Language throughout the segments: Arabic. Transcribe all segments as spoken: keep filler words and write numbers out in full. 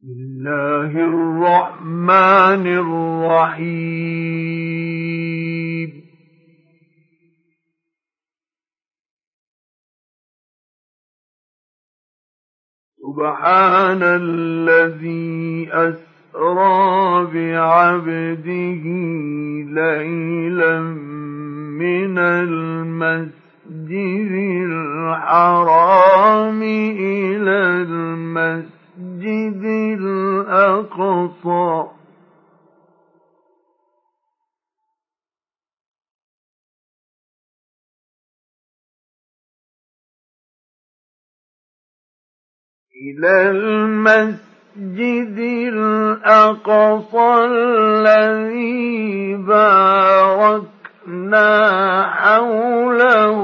الله الرحمن الرحيم سبحان الذي أسرى بعبده ليلا من المسجد الحرام إلى المسجد المسجد الأقصى إلى المسجد الأقصى الذي باركنا حوله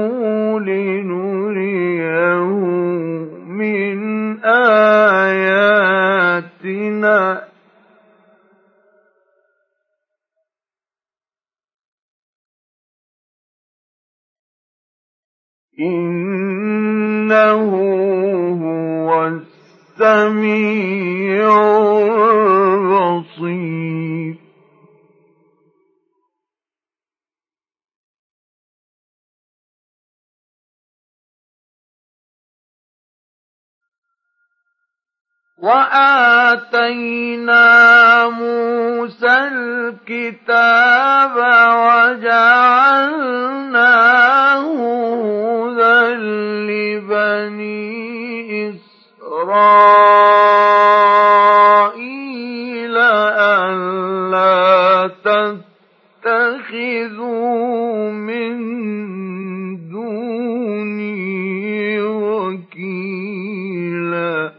لنريه من آياتنا إنه هو السميع البصير وآتينا موسى الكتاب وجعلناه هدى لبني إسرائيل ألا تتخذوا من دوني وكيلا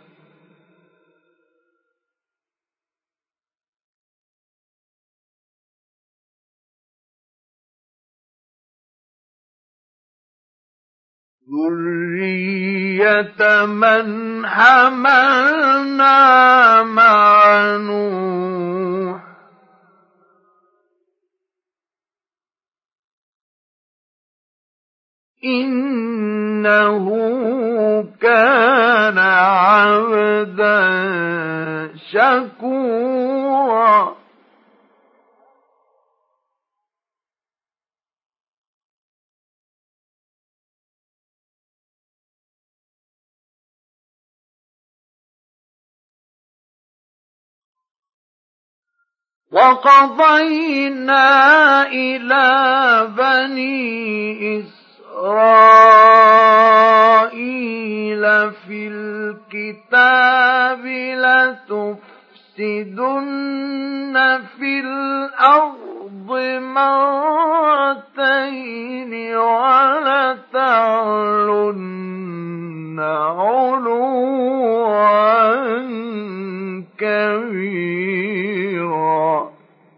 ذرية من حملنا مع نوح إنه كان عبدا شكورا وقضينا إلى بني إسرائيل في الكتاب لتفسدن في الأرض مرتين ولتعلن علوا كبيرا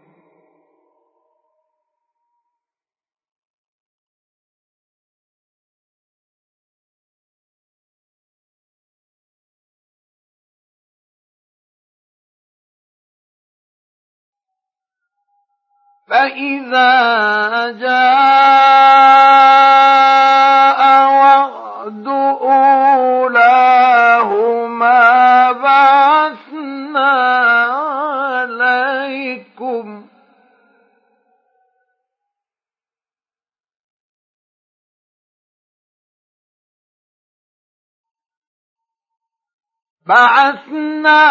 فإذا جاء وعد أولاهما بعثنا عليكم بعثنا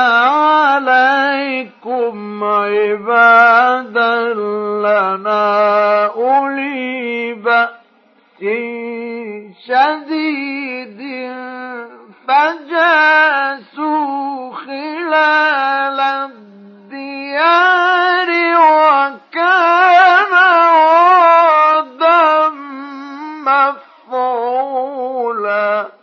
عليكم عبادا لنا أولي بأس شديد فجاسوا خلال الديار وكان وعدا مفعولا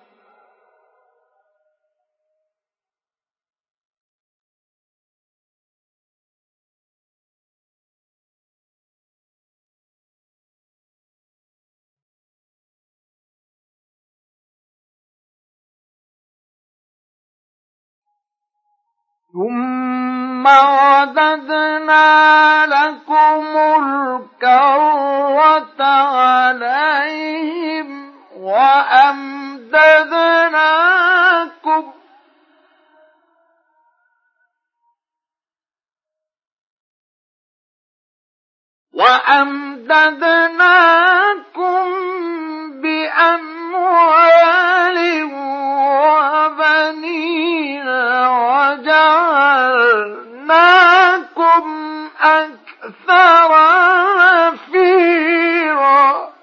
ثم رددنا لكم الكرة عليهم وأمددناكم وأمددناكم بأموال وبنين وجعلناكم أكثر نفيرا.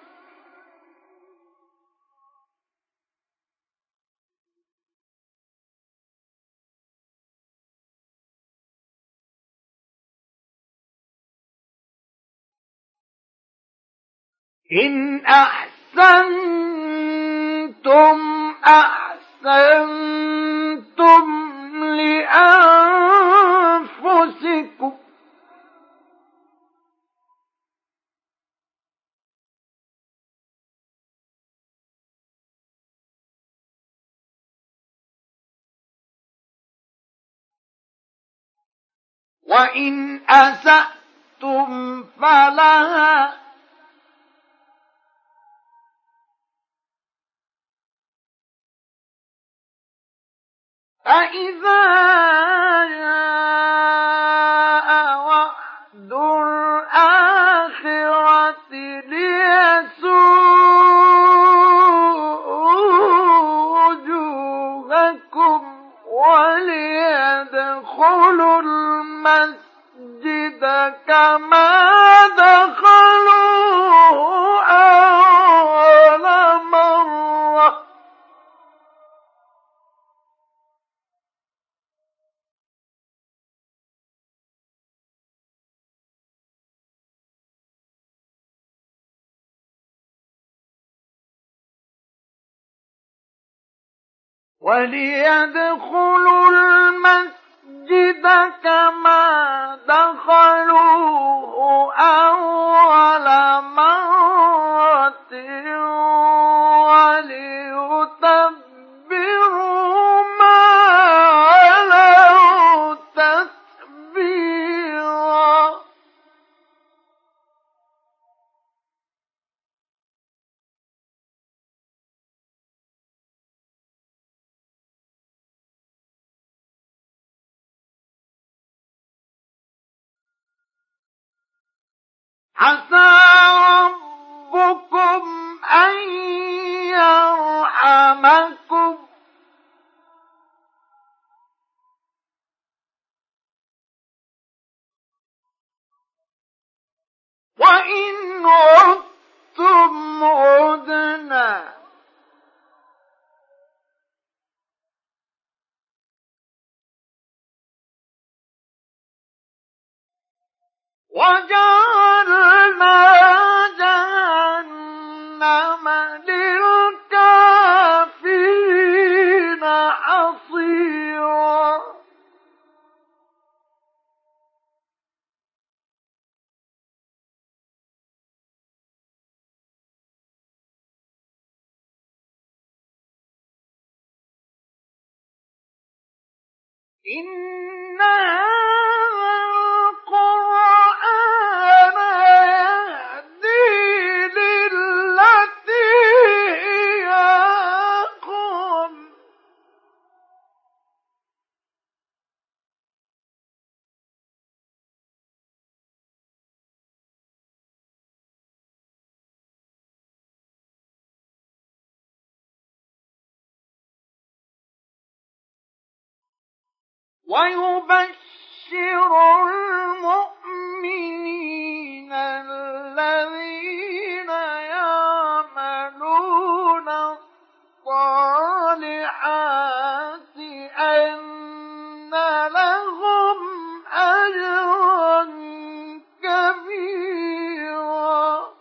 إن أحسنتم أحسنتم لأنفسكم وإن أسأتم فلها فإذا جاء وعد الآخرة ليسوءوا وجوهكم وليدخلوا المسجد كما دخلوه أول مرة وليدخلوا المسجد كما دخلوه أول مرة وليتبروا ما علوا تتبيرا. عسى ربكم أن يرحمكم وإن عدتم عدنا وجعلنا جهنم للكافرين حصيرا. إن هذا القرآن يهدي للتي هي أقوم ويبشر المؤمنين الذين يعملون الصالحات أن لهم أجرا كبيرا.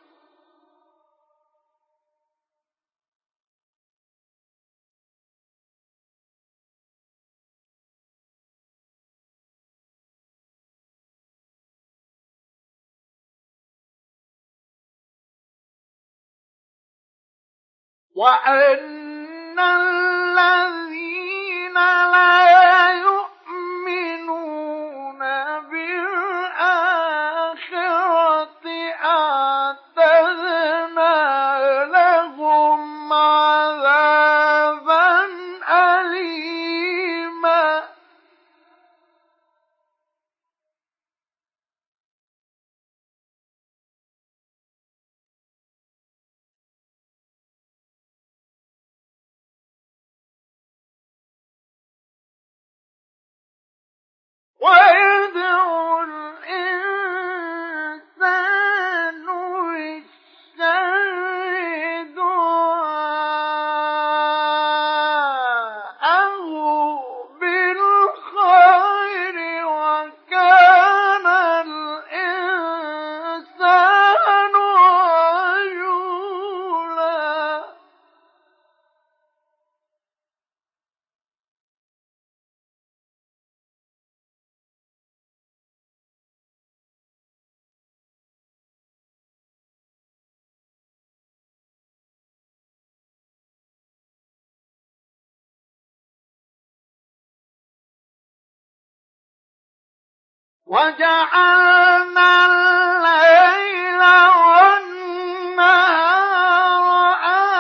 وأن الذين لا يؤمنون بالآخرة أعتدنا لهم عذابا أليما. وجعلنا الليل والنهار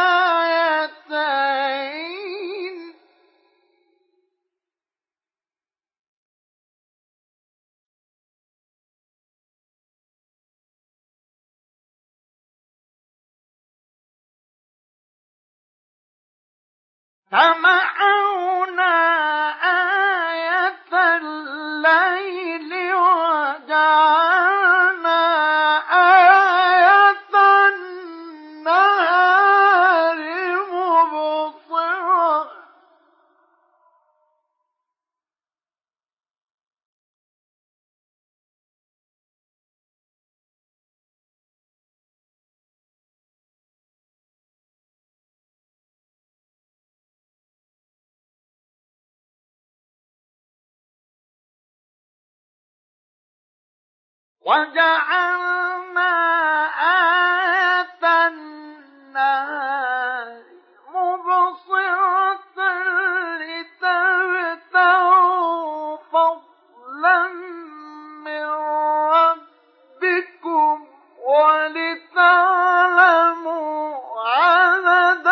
آيتين فمحونا آية الليل وجعلنا آية النهار مبصرة وجعلنا آية النهار مبصرة لتبتغوا فضلا من ربكم ولتعلموا عدد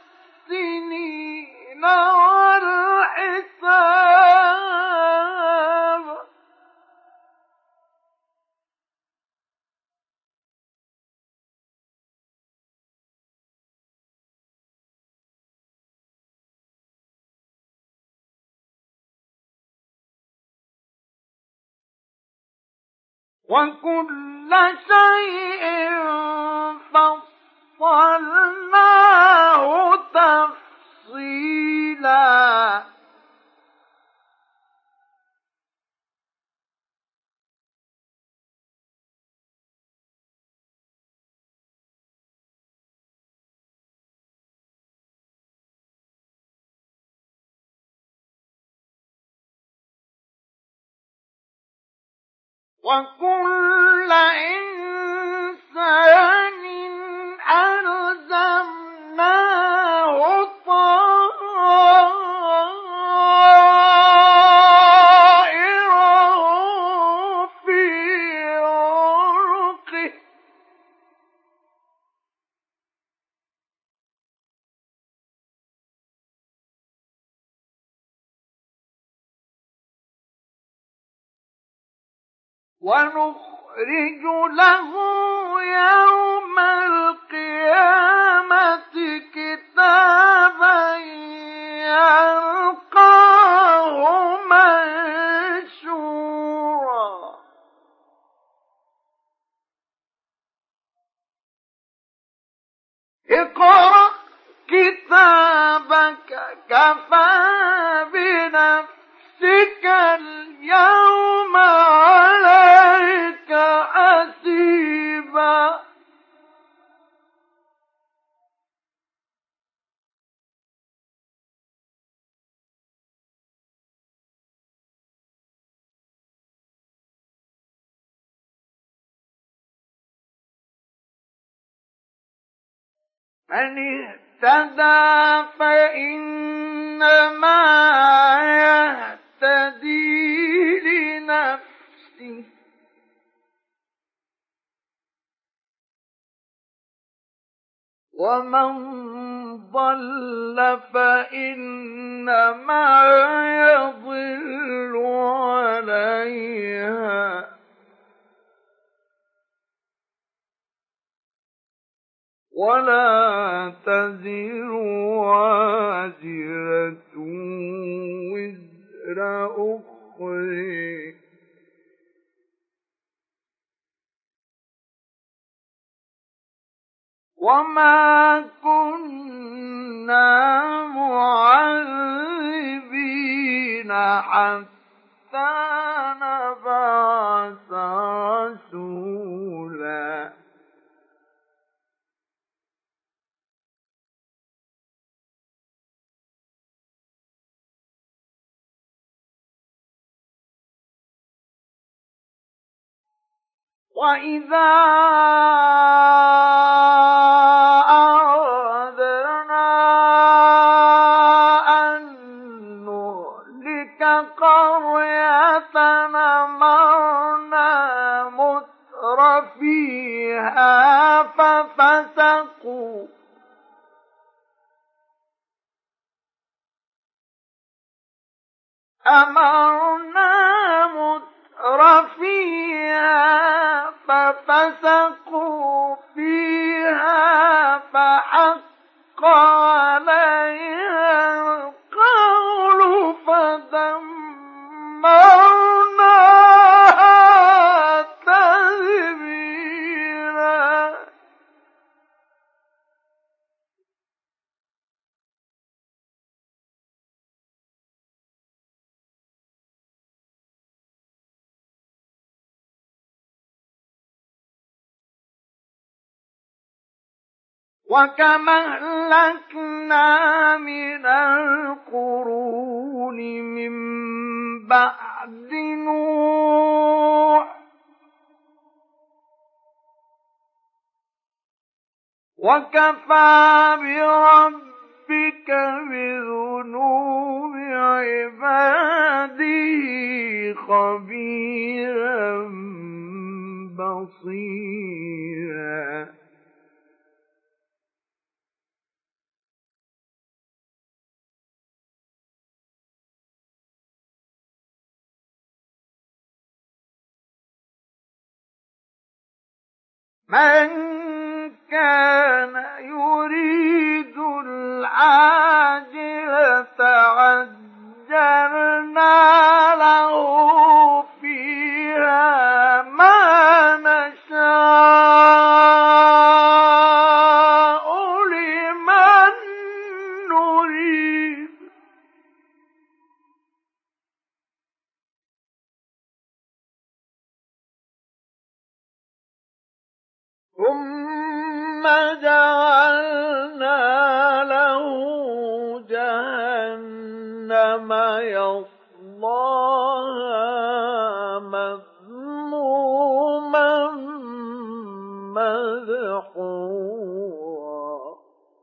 السنين والحساب وكل شيء فصلناه تفصيلا وكل إنسان ألزمناه طائره في عنقه ونخرج له يوم القيامة كتابا يلقاه منشورا اقرأ كتابك كفى بنفسك اليوم عليك حسيبا من اهتدى فإنما يهتدي لنفسه ومن ضل فإنما يضل عليها ولا تزر وازرة وزر أخرى وما كنا معذبين حتى نبعث رسولا وإذا أردنا أن نهلك قرية أمرنا أمرنا مترفيها ففسقوا فيها فحق عليها القول فدمرناها تدميرا. وكما أهلكنا من القرون من بعد نوح وكفى بربك بذنوب عباده خبيرا بصيرا. من كان يريد العاجلة عجلنا له فيها ما نشاء لمن نريد ثم جعلنا له جهنم يصلاها مذموما مدحورا.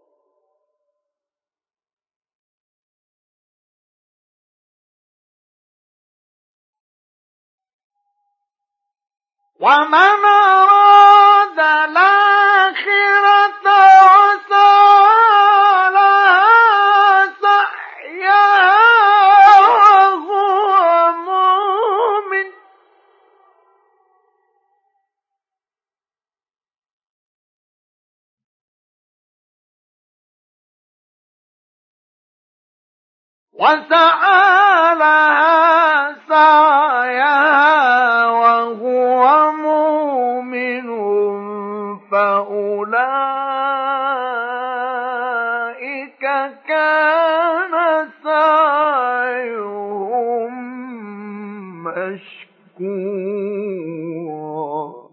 ومن أراد الآخرة وسعى لها سعيها وهو مؤمن وسعى لها سعيها وهو مؤمن فأولئك كان سعيهم مشكورا.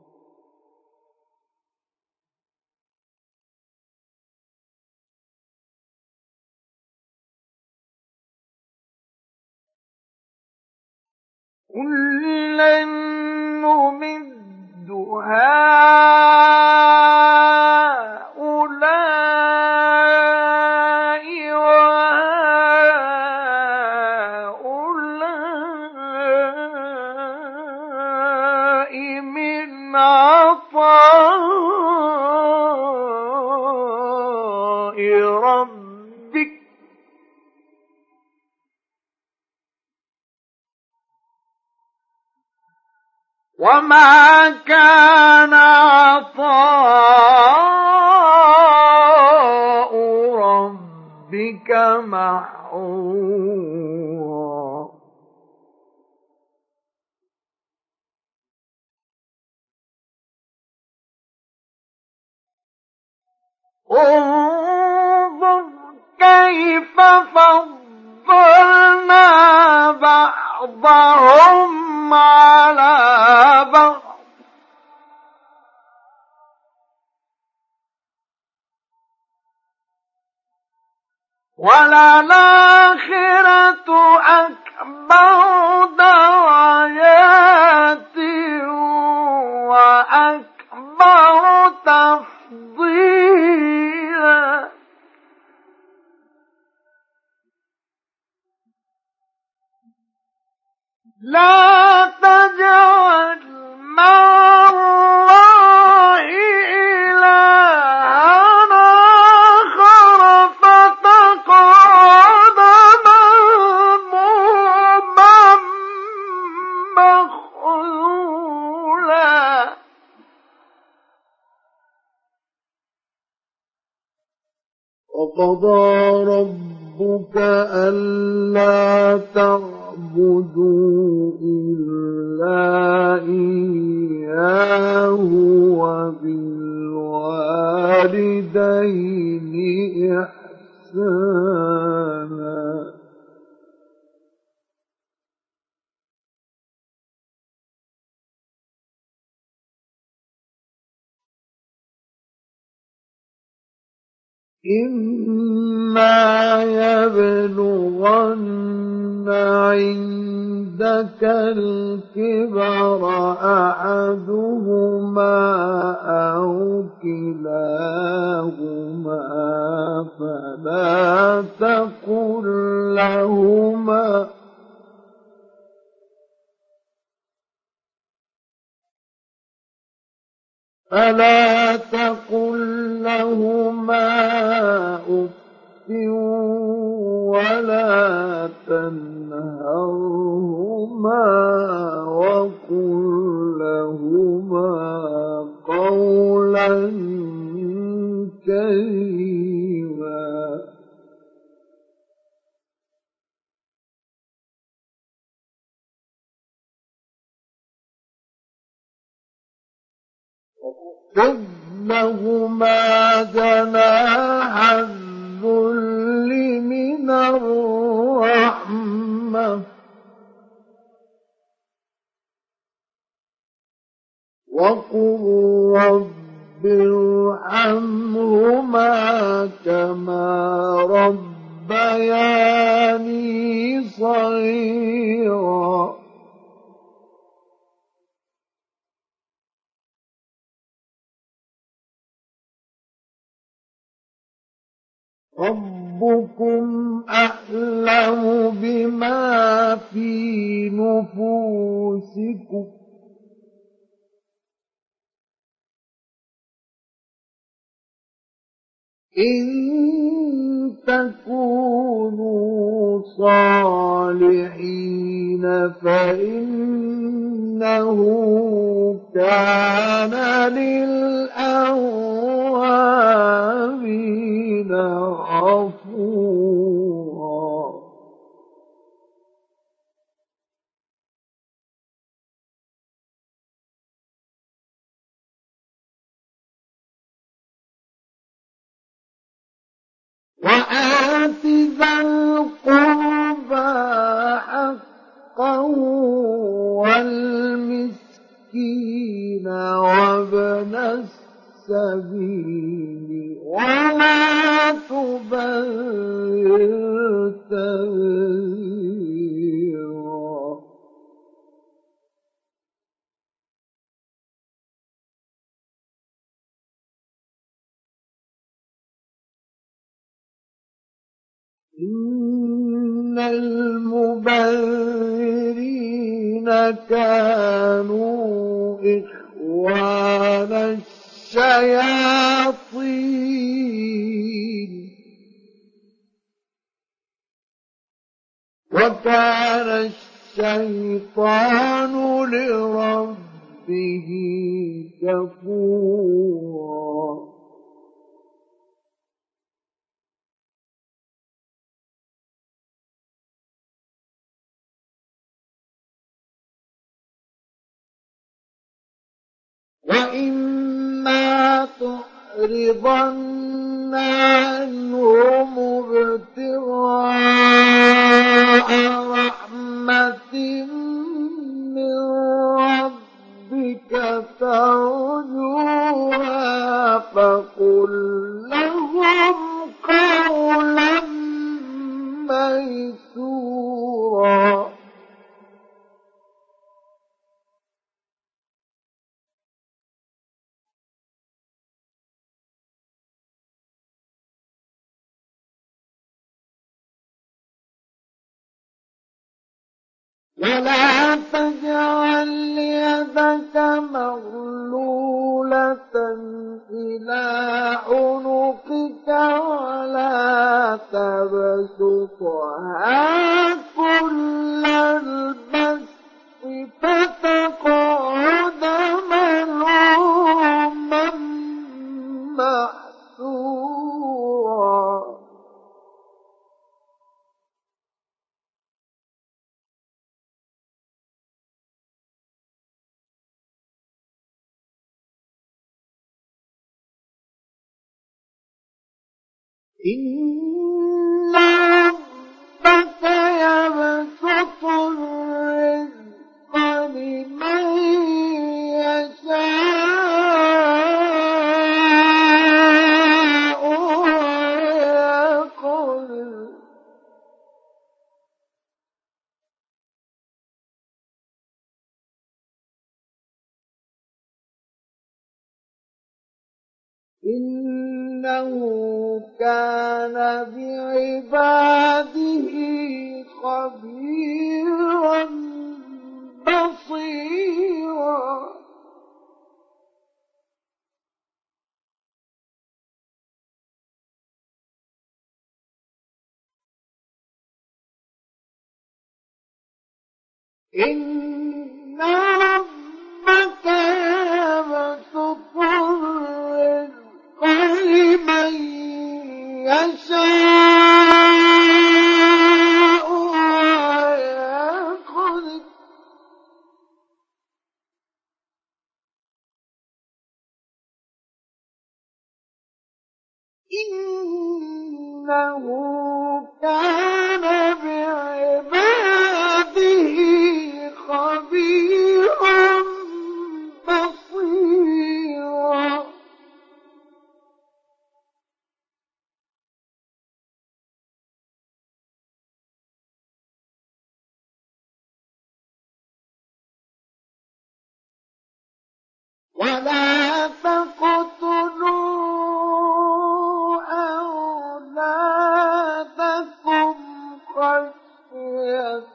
كُلًّا نُمِدُّ هَٰؤُلَاءِ وَهَٰؤُلَاءِ مِنْ عَطَاءِ رَبِّكَ وَمَا كَانَ عَطَاءُ رَبِّكَ مَحْظُورًا. انظُرْ كَيْفَ فَضَّلْنَا بَعْضَهُمْ عَلَى بَعْضٍ وَلَلْآخِرَةُ أَكْبَرُ دَرَجَاتٍ وَأَكْبَرُ تَفْضِيلًا. لا تجعل مع الله إلهًا آخر فتقعد مذموما وقضى ربك ألا تعبدوا إلا إياه وبالوالدين إحسانا إما يبلغن عندك الكبر أحدهما أو كلاهما فلا تقل لهما فلا تقل لهما أف ولا تنهرهما وقل لهما قولا كريما خذ لهما جناح الذل من الرحمة وقل رب ارحمهما كما ربياني صغيرا ربكم أعلم بما في نفوسكم إن تكونوا صالحين فإنه كان للأوابين غفورا وآت ذا القربى حقه والمسكين وابن السبيل ولا تبذر تبذيرا إن المبذرين كانوا إخوان الشياطين وكان الشيطان لربه كفورا وإما تعرضن عنهم ابتغاء رحمة من ربك ترجوها فقل لهم قولا ميسورا ولا تجعل يدك مغلولة إلى عنقك ولا تبسطها كل البسط فتقعد ملوما محسورا إن ربك يبسط الرزق لمن يشاء ويقدر إنه كان بعباده خبيرا بصيرا إن ربك يبسط الرزق لمن يشاء ويقدر إنه كان بعباده خبيرا بصيرا ولا تقتلوا أولادكم خشية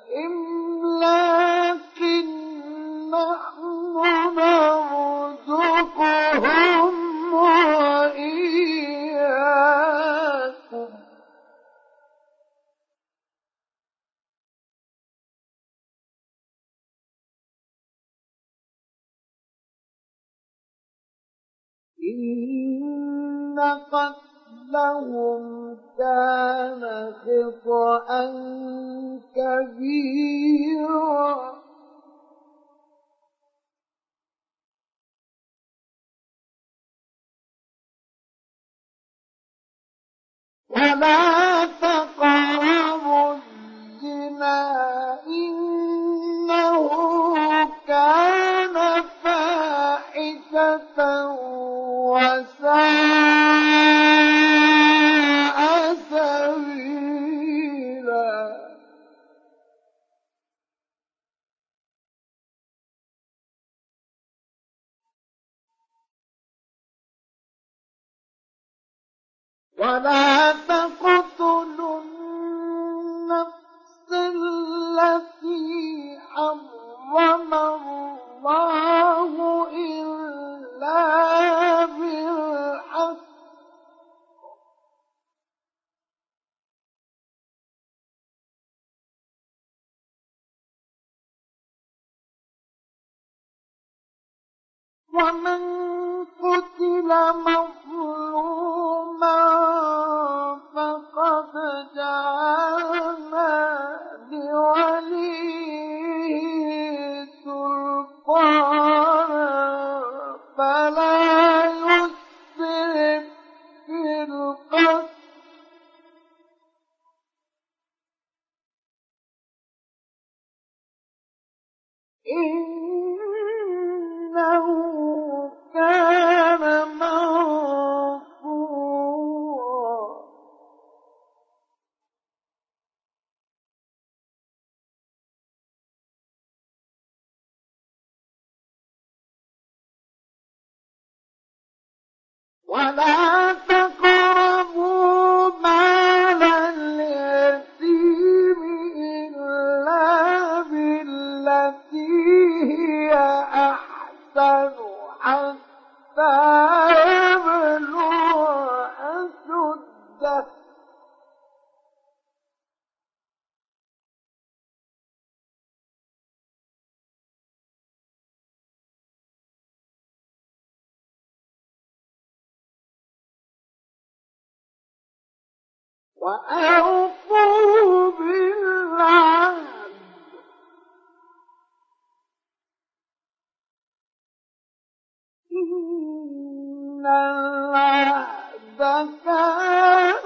إملاق نحن نرزقهم وإياكم إن قتلهم كان خطأ كبيرا ولا تقربوا الزنا إنه كان فاحشة وساء سبيلا ولا تقتلوا النفس التي حرم الله إلا بالحق ومن قتل مظلوما فقد جعلنا لوليه سلطانا فلا يسرف في القتل إنه كان منصورا ولا تقربوا مال اليتيم إلا بالتي هي أحسن حتى يبلغ أشده وأوفوا بالعهد إن العهد كان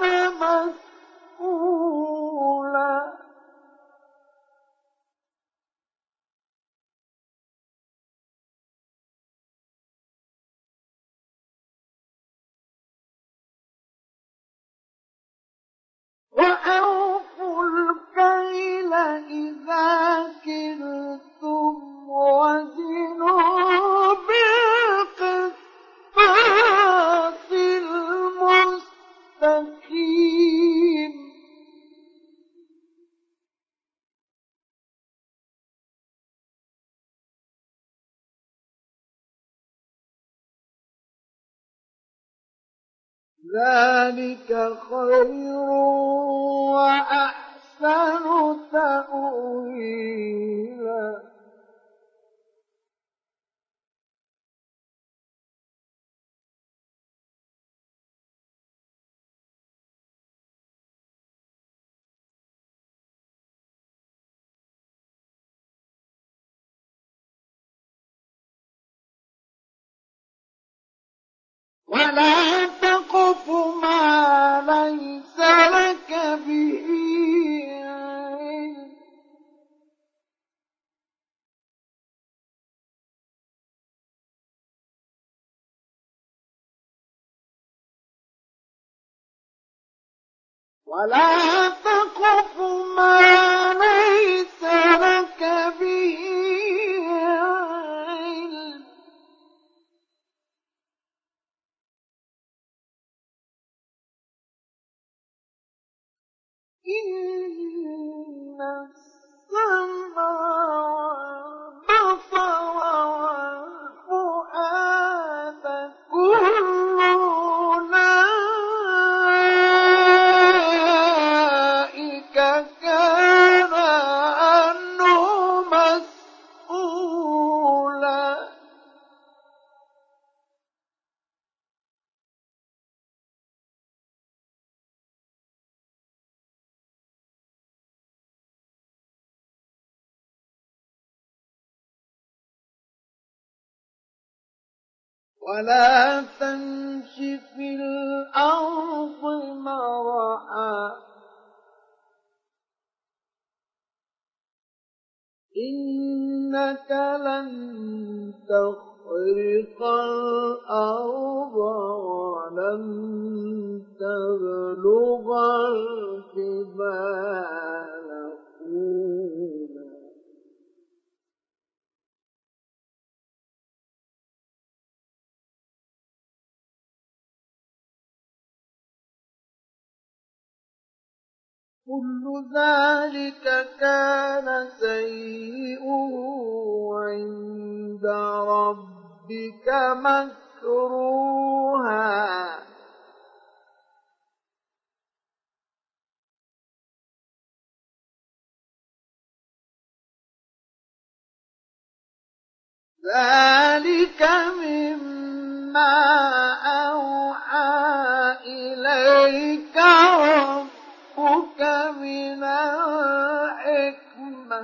ذلك خير وأحسن تأويلا. ولا تقف ما ليس لك به علم ولا تقف ما ليس لك به علم إن السمع والبصر والفؤاد كل أولئك كان عنه مسؤولا. ولا تمش في الأرض مرحا إنك لن تخرق الأرض ولن تبلغ الجبال طولا. كل ذلك كان سيئه عند ربك مكروها. ذلك مما أوحى إليك ربك من الحكمة.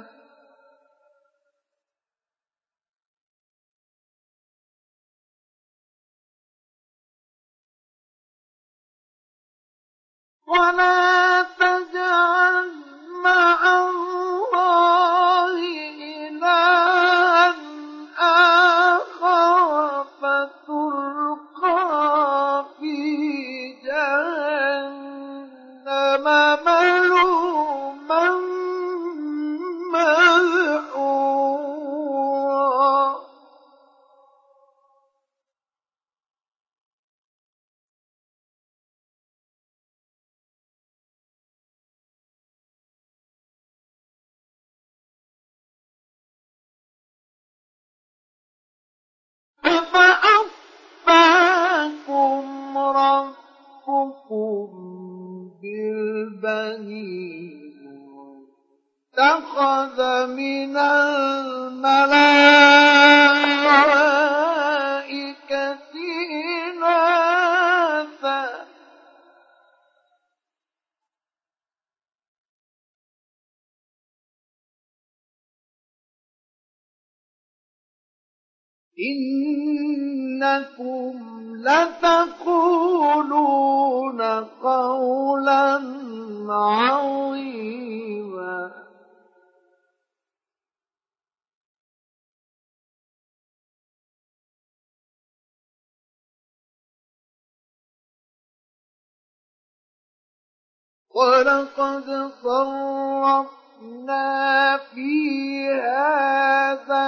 ولا تجعل مع الله إلها آخر فتلقى في جهنم ملوما مدحورا. أفأصفاكم ربكم بالبنين واتخذ من الملائكة إناثا إنكم لتقولون قولا عظيما. ولقد صرفنا في هذا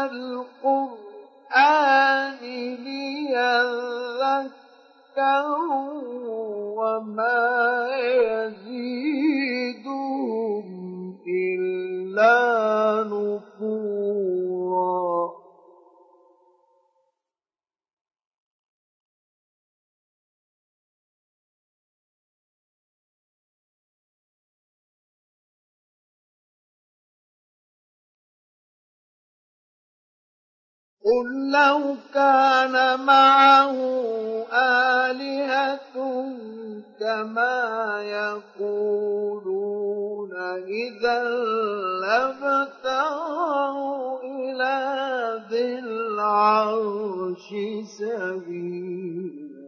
القرآن ليذكروا وما يزيدهم إلا نفورا. قل لو كان معه آلهة كما يقولون إذا لابتغوا إلى ذي العرش سبيلا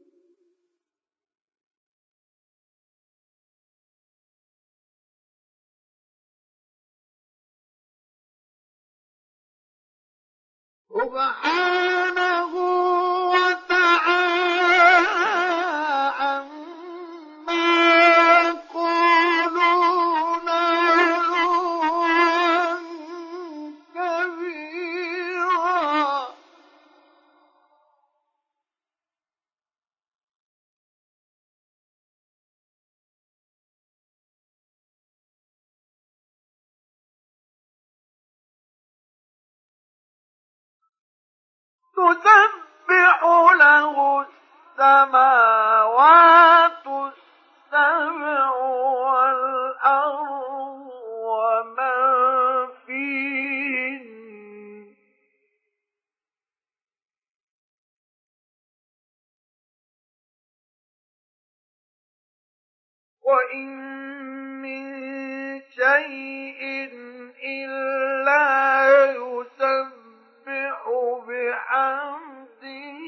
سبحانه وتعالى عما يقولون علوا كبيرا تسبح له السماوات السبع والأرض ومن فيهن وإن من شيء إلا يسبح بحمده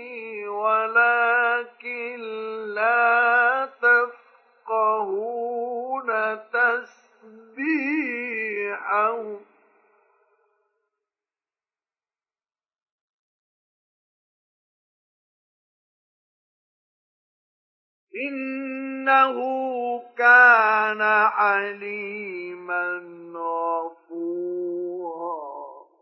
ولكن لا تفقهون تسبيحهم إنه كان حليما غفورا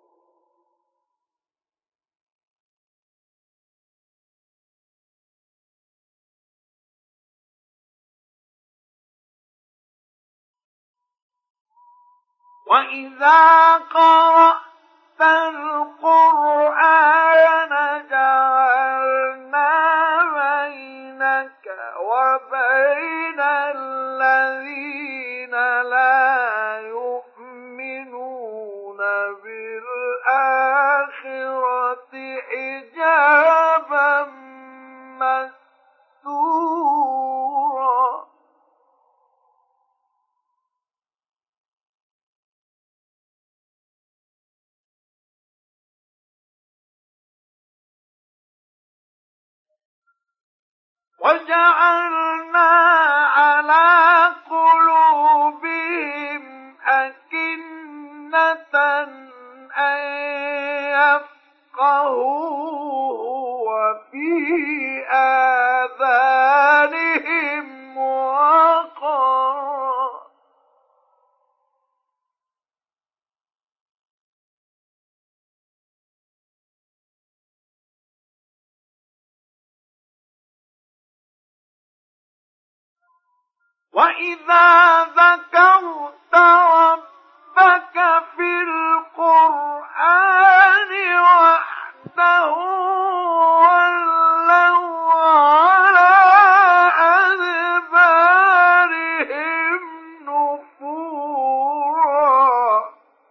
وإذا قرأت القرآن جعلنا بينك وبين الذين لا يؤمنون بالآخرة حجابا مستورا وجعلنا على قلوبهم أكنة أن يفقهوه وفي آذانهم وقرا وإذا ذكرت ربك في القرآن وحده ولوا على أدبارهم نفورا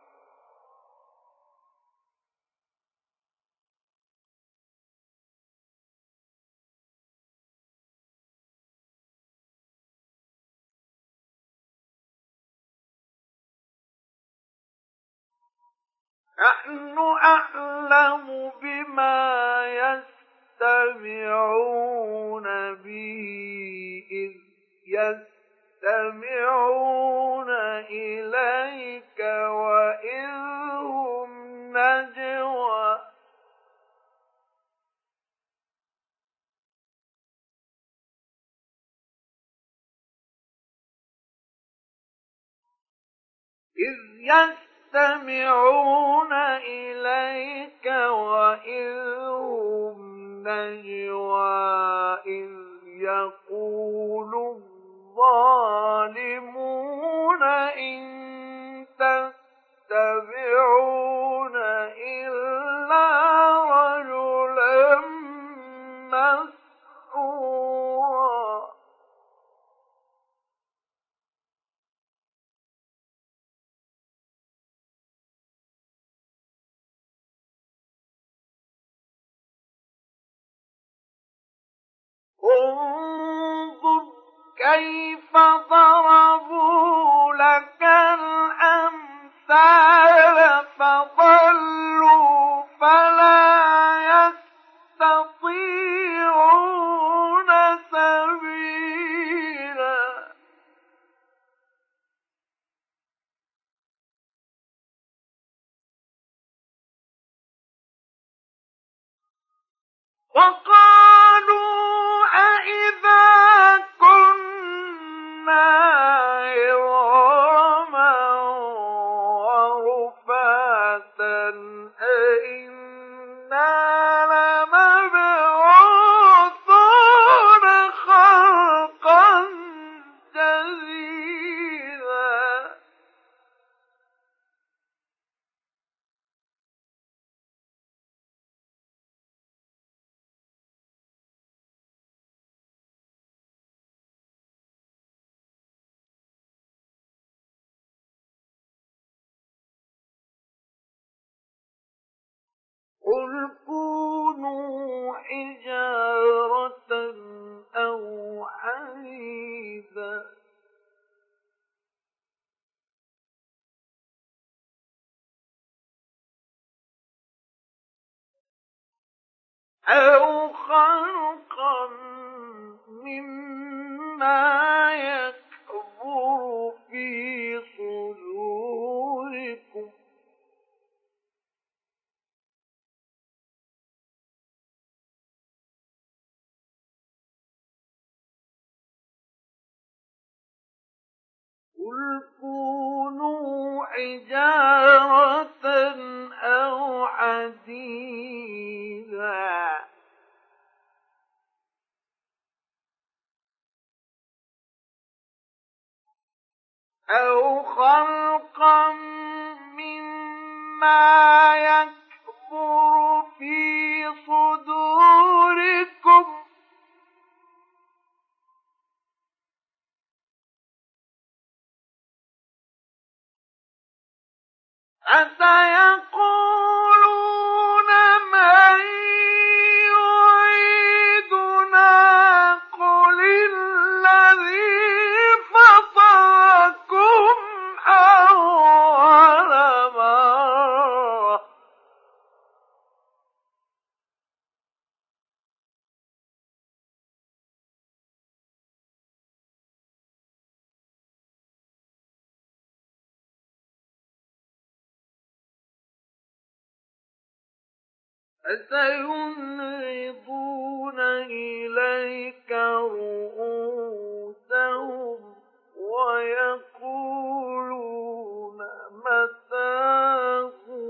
نحن أعلم بما يستمعون به إذ يستمعون إليك وإذ هم نجوى إذ يستمعون إليك وإذ هم نجوى إذ يقول الظالمون إن تتبعون إلا رجلا مسحورا انظر كيف ضربوا لك الأمثال فضلوا فلا يستطيعون سبيلا وقالوا أإذا كنا عظاما ورفاتا أإنا لمبعوثون خلقا جديدا قل كونوا حجارة أو حديدا أو خلقا مما يكبر في صدوركم قل كونوا حجارة أو حديدا أو خلقا مما يكبر في صدوركم فسيقولون من يعيدنا قل الذي فطركم أول مرة فسينغضون إليك رؤوسهم ويقولون متاه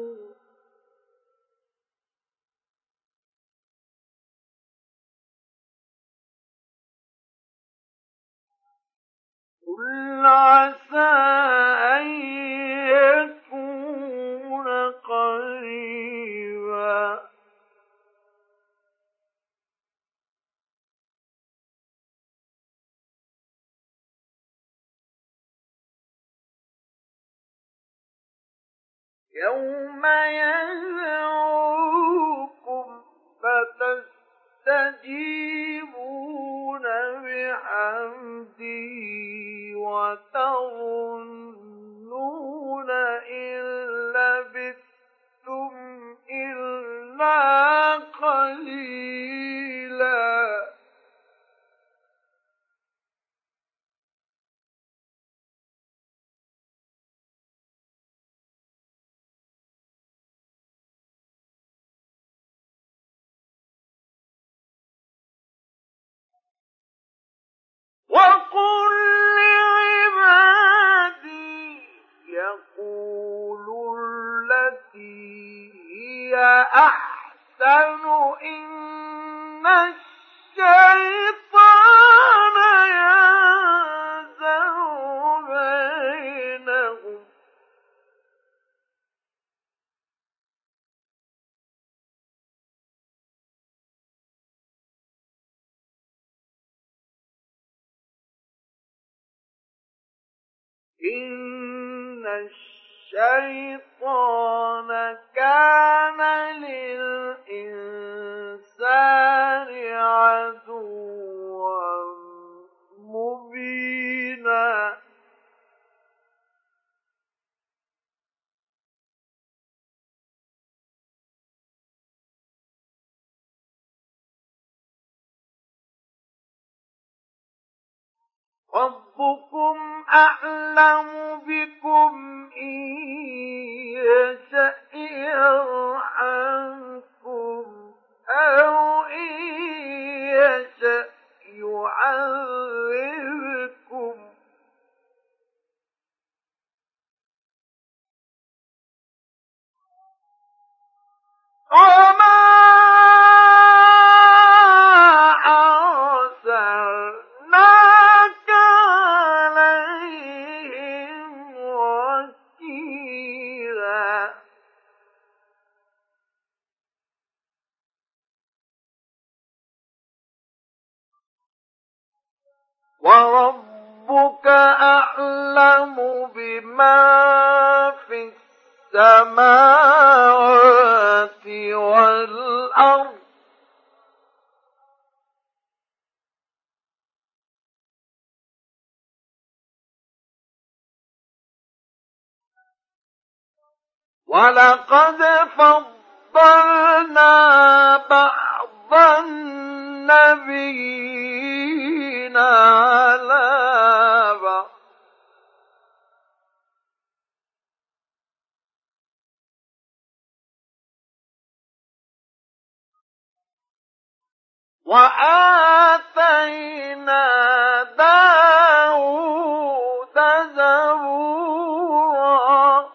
قل عسى أن يكون قريبا يوم يدعوكم فتستجيبون بحمده وتظنون إن لبثتم إلا قليلا وقل لعبادي يقولوا التي هي أحسن إن الشيطان ينزغ بينهم إن الشيطان كان للإنسان عدوا ربكم أعلم بكم إن يشأ يرحمكم أو إن يشأ يعذبكم وما أرسلناك عليهم وكيلا وربك أعلم بما في السماوات والأرض ولقد فضلنا بعض النبيين على بعض وآتينا داود زبورا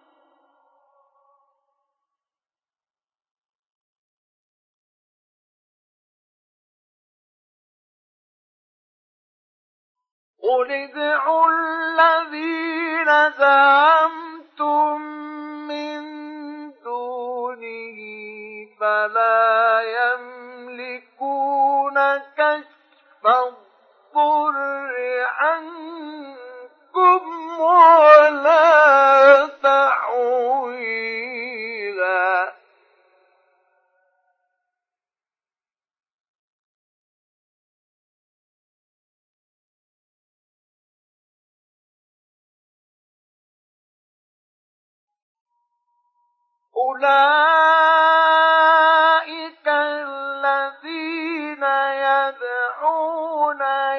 قل ادعوا الذين زعمتم من دونه فلا يملكون كشف الضر عنكم ولا تحويلا أولئك الذين يدعون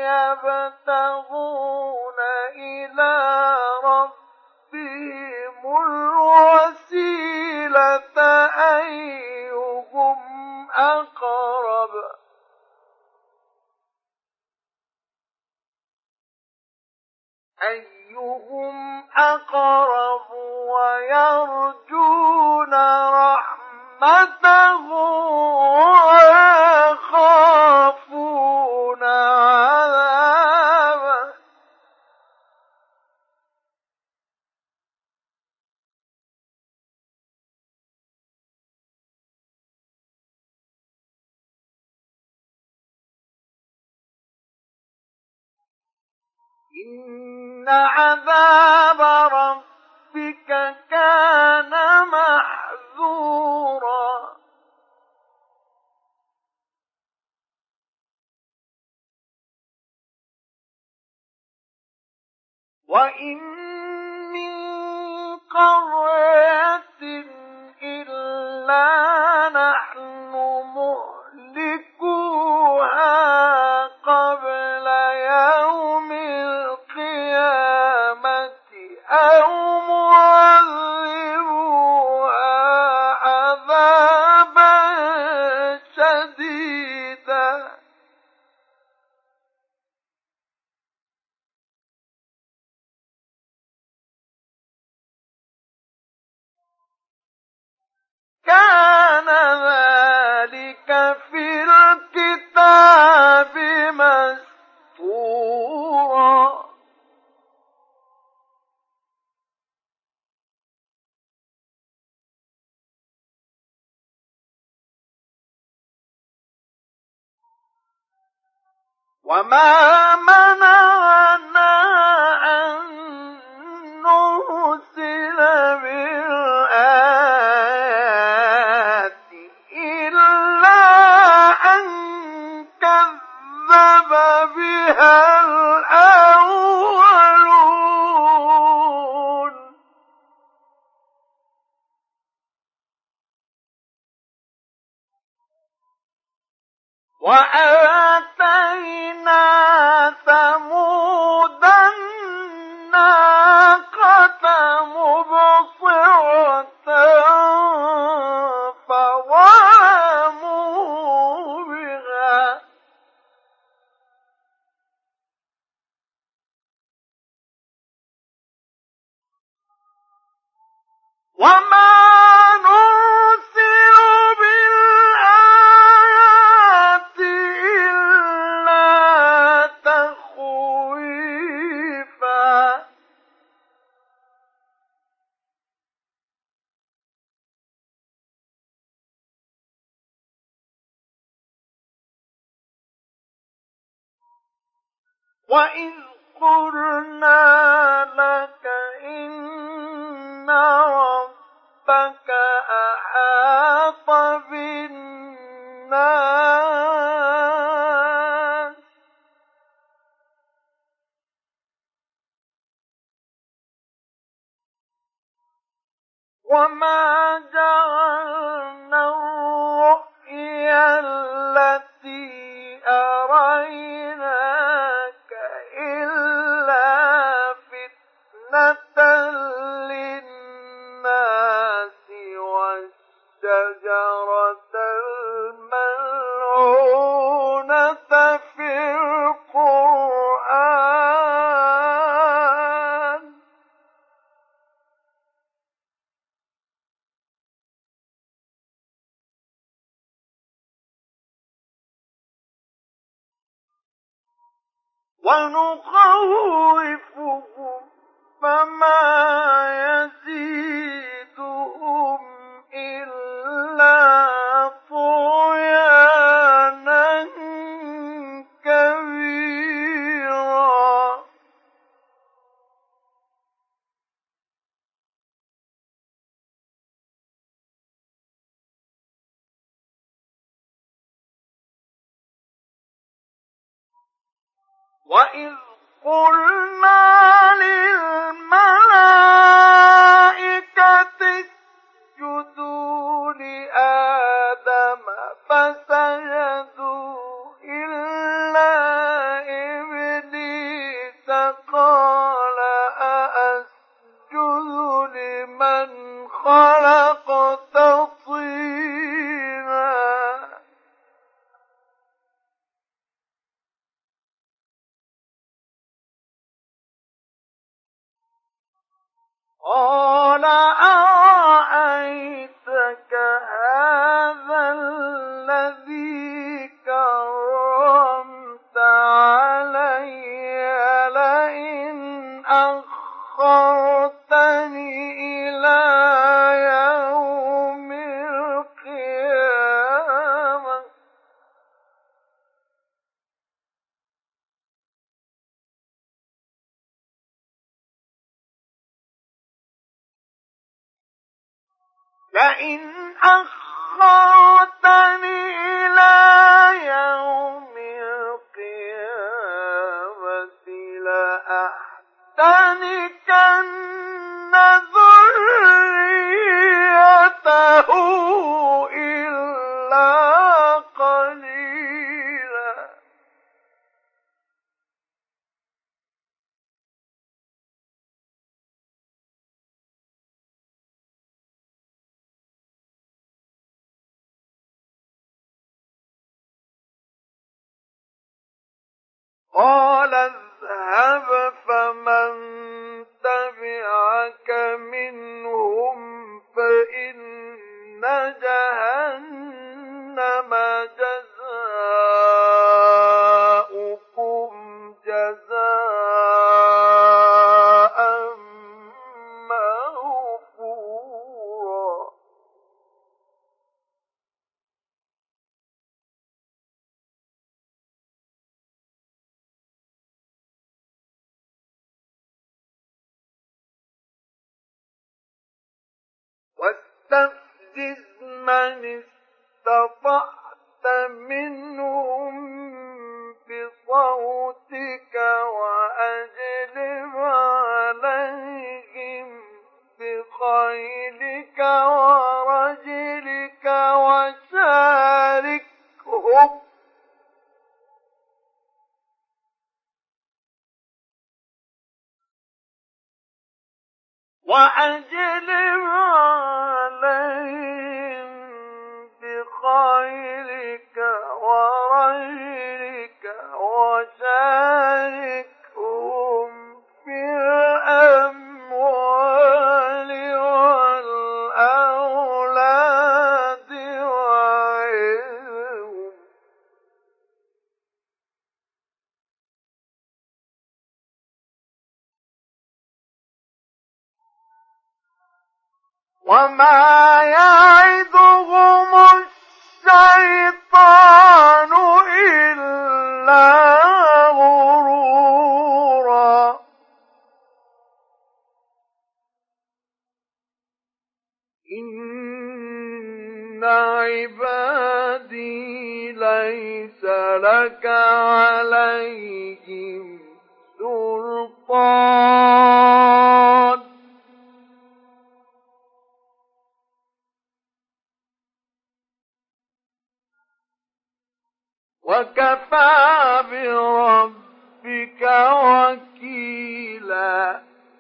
يبتغون إلى ربهم الوسيلة أيهم أقرب أيهم أقرب ويرجون رحمته ويخافون عذابه إن عذاب ربك كان محذورا وإن من قرية إلا نحن مهلكوها قبل يوم القيامة أو معذبوها عذابا شديدا كان ذلك في الكتاب مسطورا وما منعنا أن نرسل بالآيات إلا أن كذب بها الأولون وآتينا ثمود وما نرسل بالآيات إلا تخويفا وإذ قلنا لك إن ربك أحاط بالناس وما جعلنا الرؤيا التي أريناك إلا فتنة للناس والشجرة الملعونة في القرآن ونخوفهم فما يزيدهم إلا طغيانا كبيرا وإذ قلنا للملائكة اسجدوا لآدم فسجدوا إلا إبليس قال أأسجد لمن خلقت طينا قال أرأيتك هذا الذي كرمت علي لئن أخرتني إلى يوم القيامة لئن أخرتني إلى يوم القيامة لأحتنكن ذريته إلا قليلا قال اذهب فمن تبعك منهم فإن جهنم جزاؤكم جزاء موفورا واستفزز من استطعت منهم بصوتك وأجلب عليهم بخيلك ورجلك وشاركهم وأجلب عليهم بخيلك ورجلك وشاركهم في الأموال والأنفس وما يعدهم الشيطان إلا غرورا إن عبادي ليس لك عليهم سلطان وكفى بربك وكيلا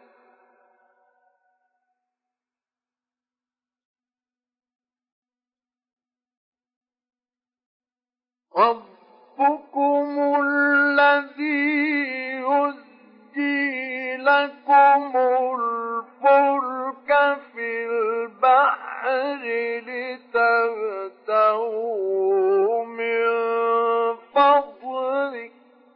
ربكم الذي يزجي لكم الفلك في البحر لتبتغوا من فضله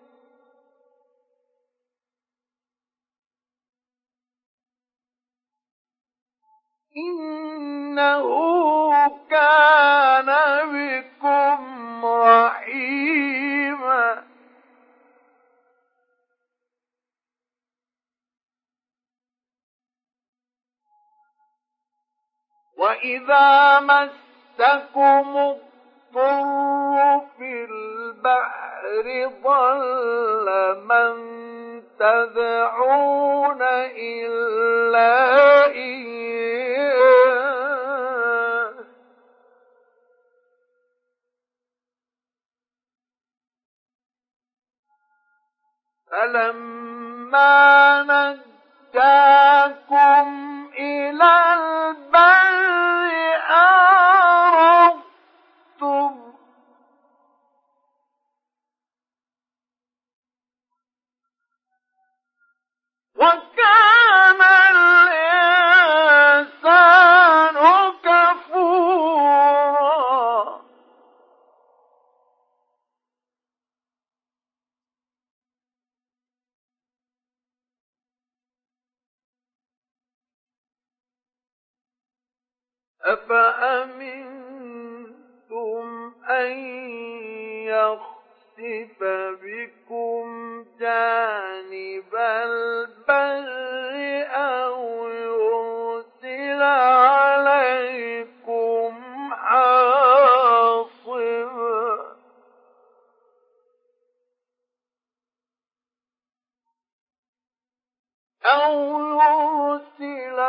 إنه كان بكم رحيما وإذا مسكم الضر في البحر ضل من تدعون إلا إياه فلما نجاكم إلى البر أعرضتم وكان الإنسان كفورا أفأمنتم أن يخسف بكم جانب البر أو يرسل عليكم حاصبا أو يرسل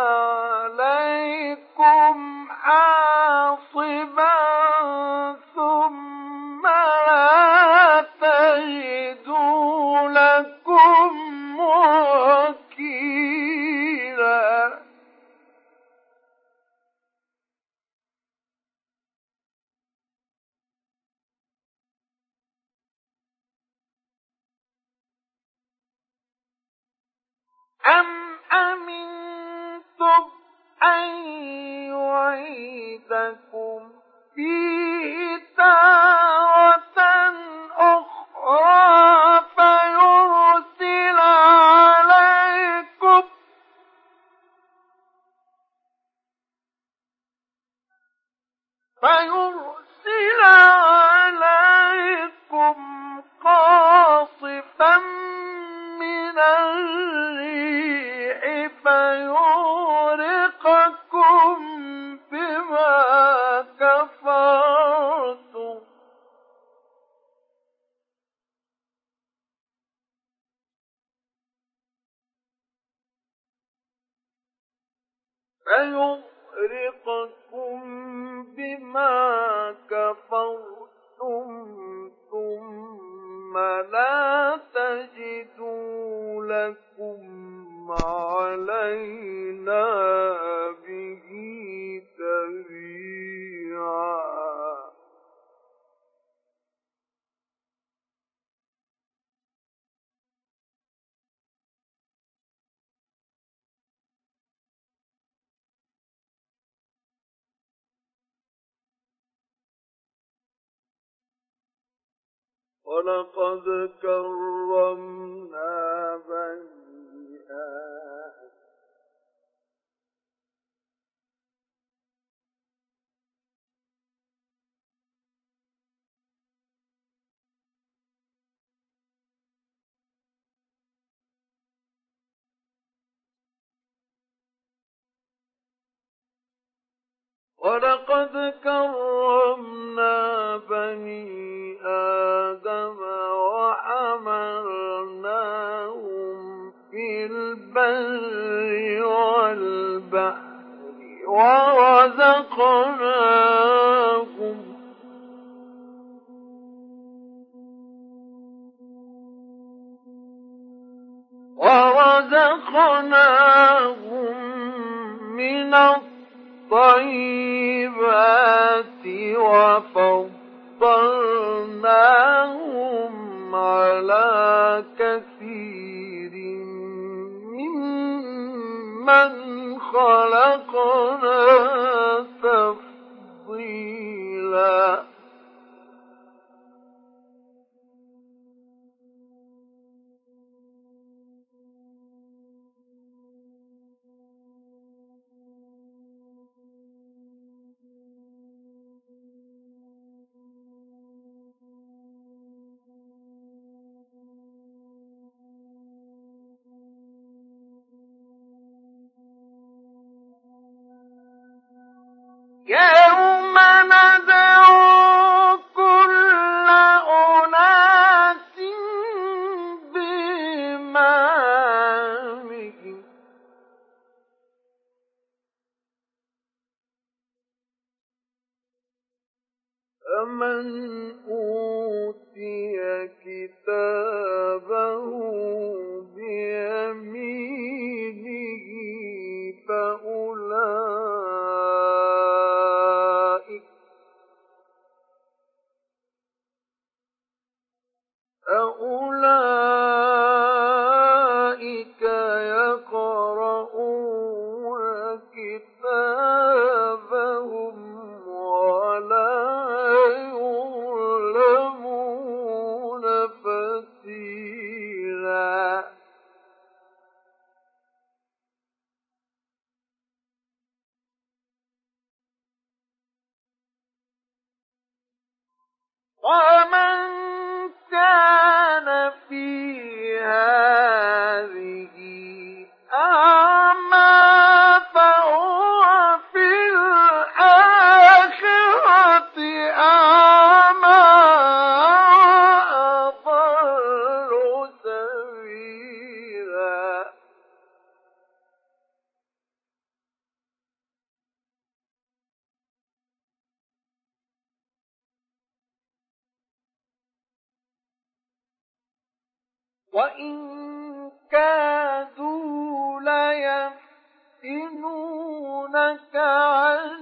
عليكم حاصبا ثم لا تجدوا لكم وكيلا أم أمنتم أن يعيدكم فيه تارة أخرى فيرسل عليكم فيرسل عليكم قاصفا من الريح فيغرقكم بما كفرتم فيغرقكم بما كفرتم ثم لا تجدوا لكم علينا به تبيعا ولقد كرمنا بني آدم ولقد كرمنا بني آدم وحملناهم في البر والبحر ورزقناهم ورزقناهم من الطيبات وفضلناهم على كثير ممن خلقنا تفضيلا. يوم ندعو كل أناس بإمامهم فمن أوتي كتابه بيمينه فأولئك فأولئك يقرؤون كتابهم ولا يظلمون فتيلا. ومن كان في هذه أعمى فهو في الآخرة أعمى وأضل سبيلا. وإن كادوا ليفتنونك عن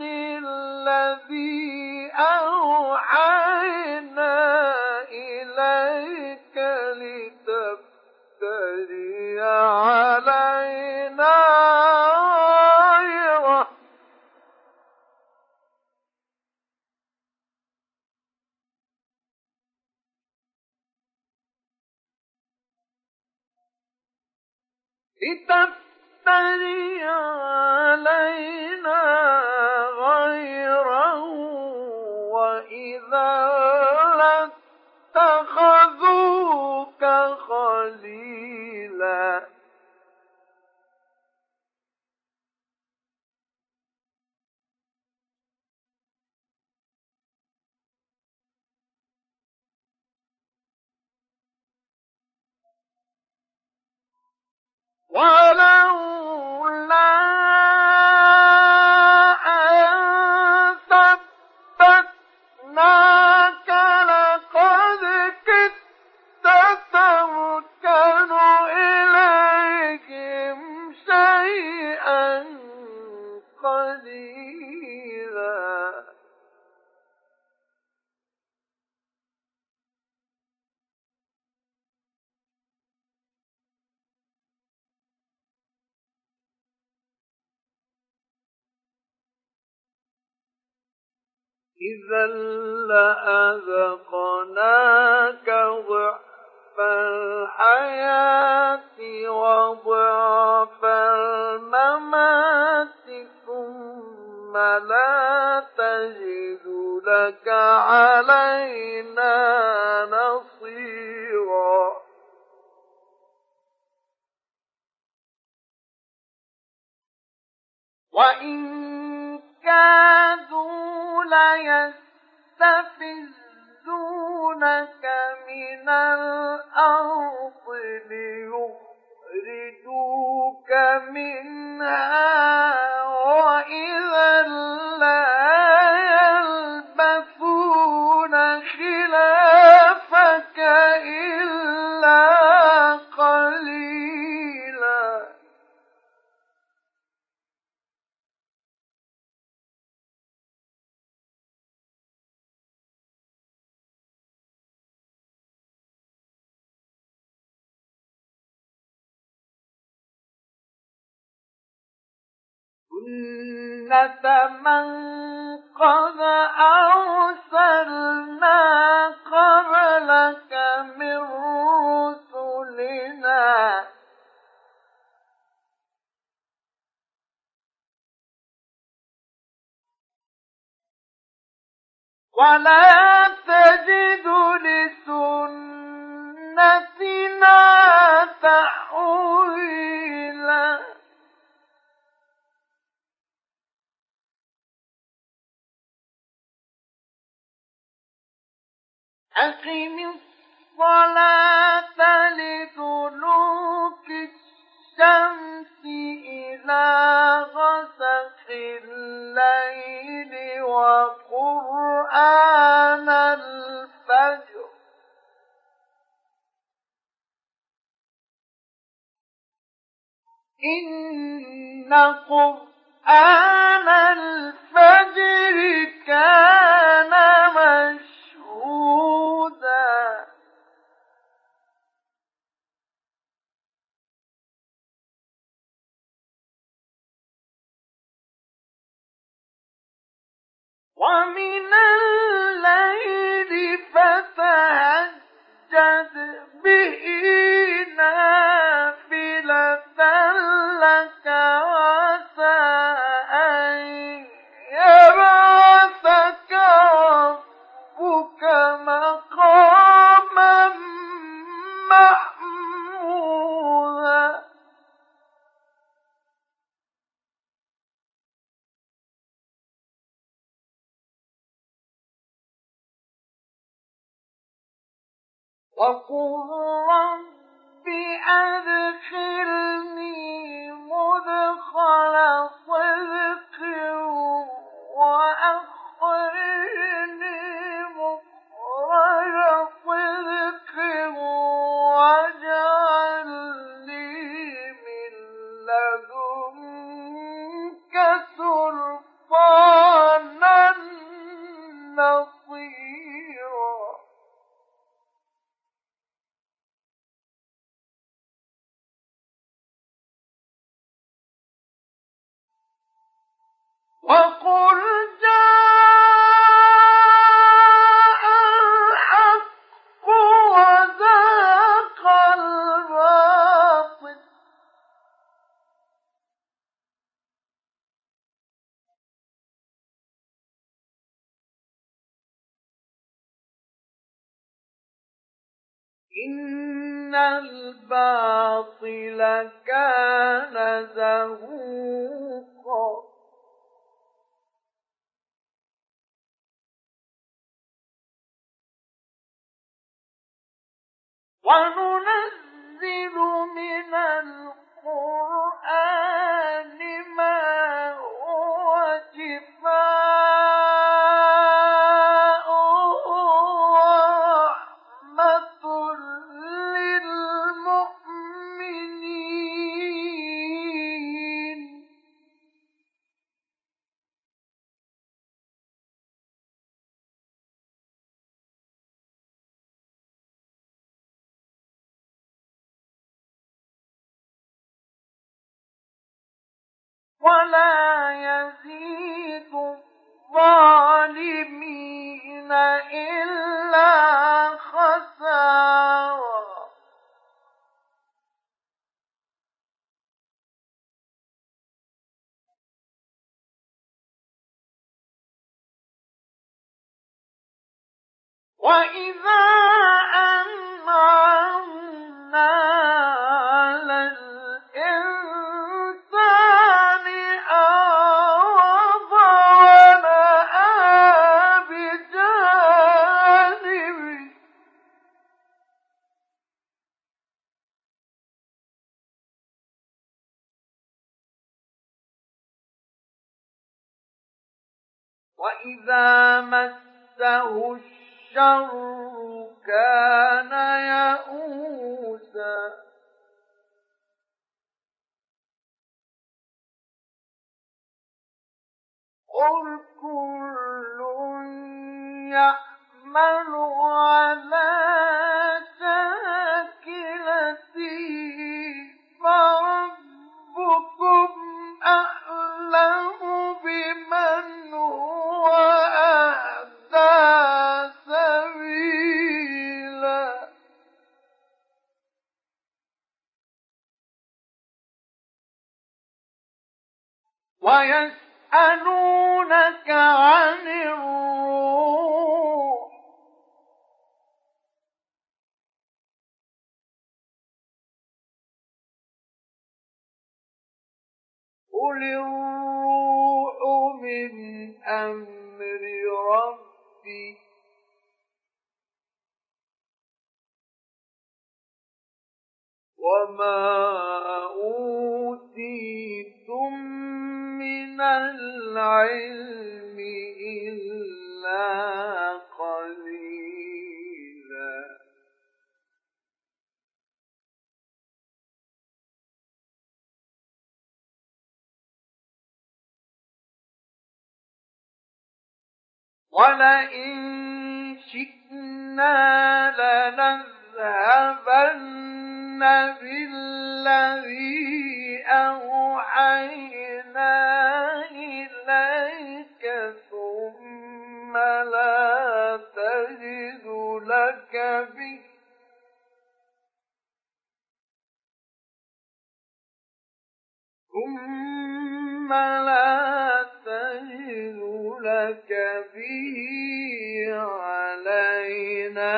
الذي أوحينا إليك لتفتري علينا غيره لتفتري علينا غيره وإذا لاتخذوك خليلا. ولولا أن ثبتناك لقد كدت تركن إليهم شيئا قليلا. إذا لأذقناك ضعف الحياة وضعف الممات ثم لا تجد لك علينا نصيرا. وإن كادوا ليستفزونك من الأرض ليخرجوك منها وإذا لا يلبثون خلافك إلا قليلا. سُنَّةَ مَن قَدْ أَرْسَلْنَا قَبْلَكَ مِن رُّسُلِنَا ۖ وَلَا تَجِدُ لِسُنَّتِنَا تَحْوِيلًا. أقم الصلاة لدلوك الشمس إلى غسق الليل وقرآن الفجر إن قرآن الفجر كان مشهودا. ومن الليل فتهجد به نافلة لك وعسى أن يبعثك ربك مقاما محمودا. وقل رب أدخلني مدخل صدق وأخرجني مخرج صدق واجعل لي من لدنك سلطانا نصيرا. وقل جاء الحق وزهق الباطل إن الباطل كان زهوقا. وننزل من القرآن ما هو شفاء ورحمة للمؤمنين. ولا يزيد الظالمين إلا خسارا. وإذا أنعمنا على الإنسان أعرض ونأى وَإِذَا مَسَّهُ الشَّرُّ كَانَ يَئُوسًا قُلْ كُلٌّ يَعْمَلُ عَلَى شَاكِلَتِهِ فَرَبُّكُمْ أَعْلَمُ بِمَنْ هُوَ أَهْدَىٰ سَبِيلًا وَيَسْأَلُونَكَ عَنِ الرُّوحِ قُلِ الرُّوحُ مِنْ أَمْرِ رَبِّي وَمَا أُوتِيتُم مِّنَ الْعِلْمِ إِلَّا قَلِيلًا وَلَئِن شِئْنَا لَنَذْهَبَنَّ بِالَّذِي أَوْحَيْنَا إِلَيْكَ ثُمَّ لَا تَجِدُ لَكَ بِهِ ثُمَّ لَا تَجِدُ لَكَ بِهِ عَلَيْنَا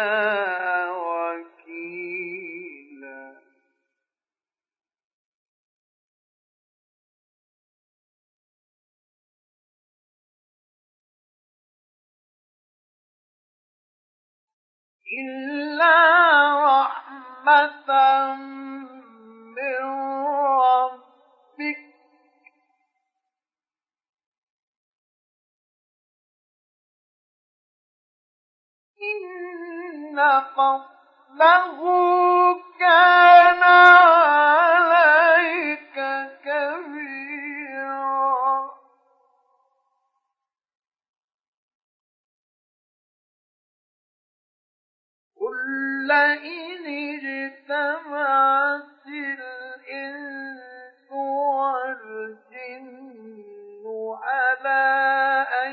وَكِيلًا إِلَّا رَحْمَةً مِّن رَّبِّكَ إِنَّ فَضْلَهُ كَانَ عَلَيْكَ كَبِيرًا قُل لَّئِنِ اجْتَمَعَتِ الْإِنسُ وَالْجِنُّ عَلَىٰ أَن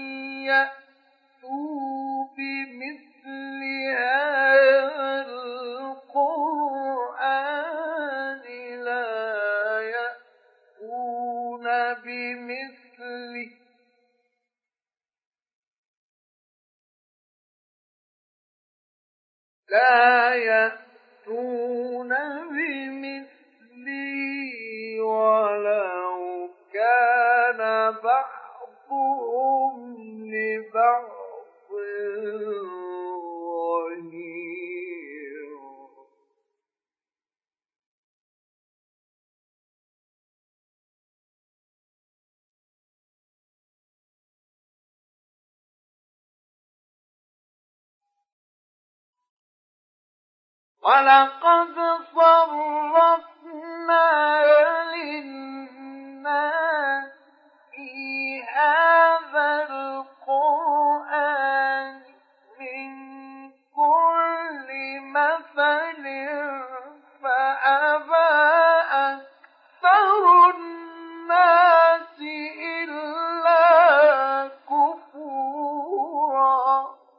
يَأْتُوا بِمِثْلِ هَٰذَا الْقُرْآنِ لَا يَأْتُونَ بِمِثْلِهِ لا يأتون بمثله ولو كان بعضهم لبعض ظهيرا وَلَقَدْ صَرَّفْنَا لِلنَّاسِ فِي هَٰذَا الْقُرْآنِ مِنْ كُلِّ مَثَلٍ فَأَبَىٰ أَكْثَرُ النَّاسِ إِلَّا كُفُورًا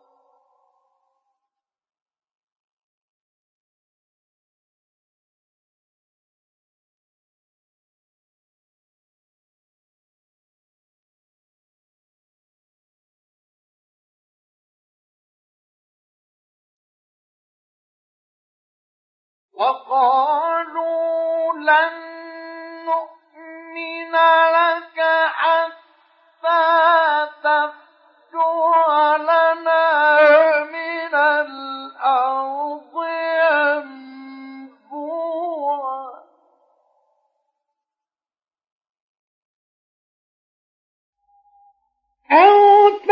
وَقَالُوا لَن نُّؤْمِنَ لَكَ حَتَّىٰ تَفْجُرَ لَنَا مِنَ الْأَرْضِ يَنبُوعًا أَوْ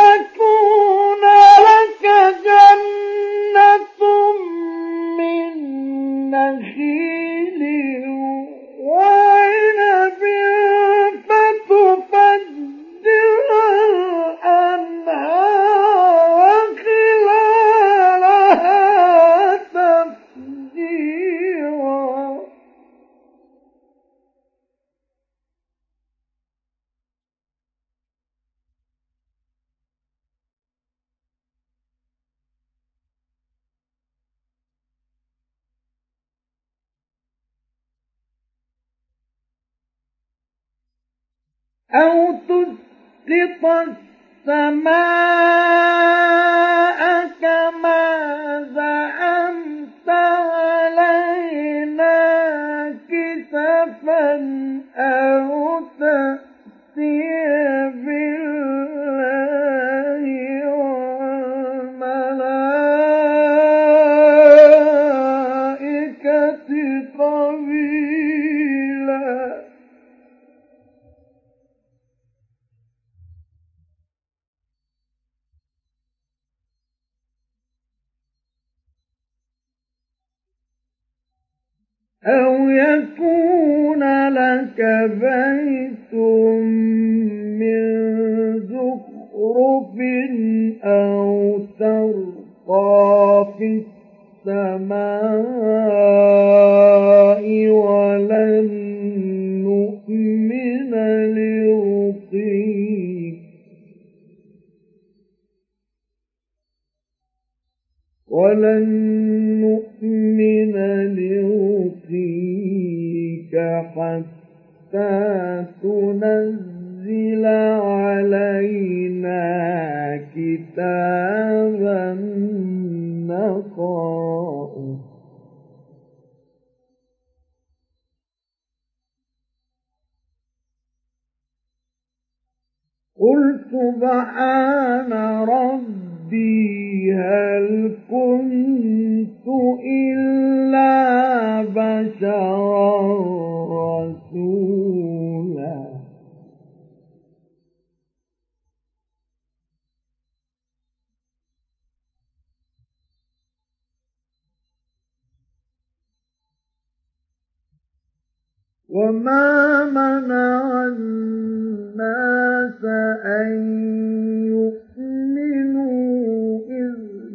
أو تسقط السماء كما زعمت علينا كسفا أو تأتي بالله والملائكة قبيلا أو يكون لك بيت من زخرف أو ترقى في السماء ولن نؤمن لرقيك ولن نؤمن لرقيك حتى تنزل علينا كتابا نقرأه قل سبحان ربي هل كنت إلا بشرا رسولا وما منع الناس أن يؤمنوا إذ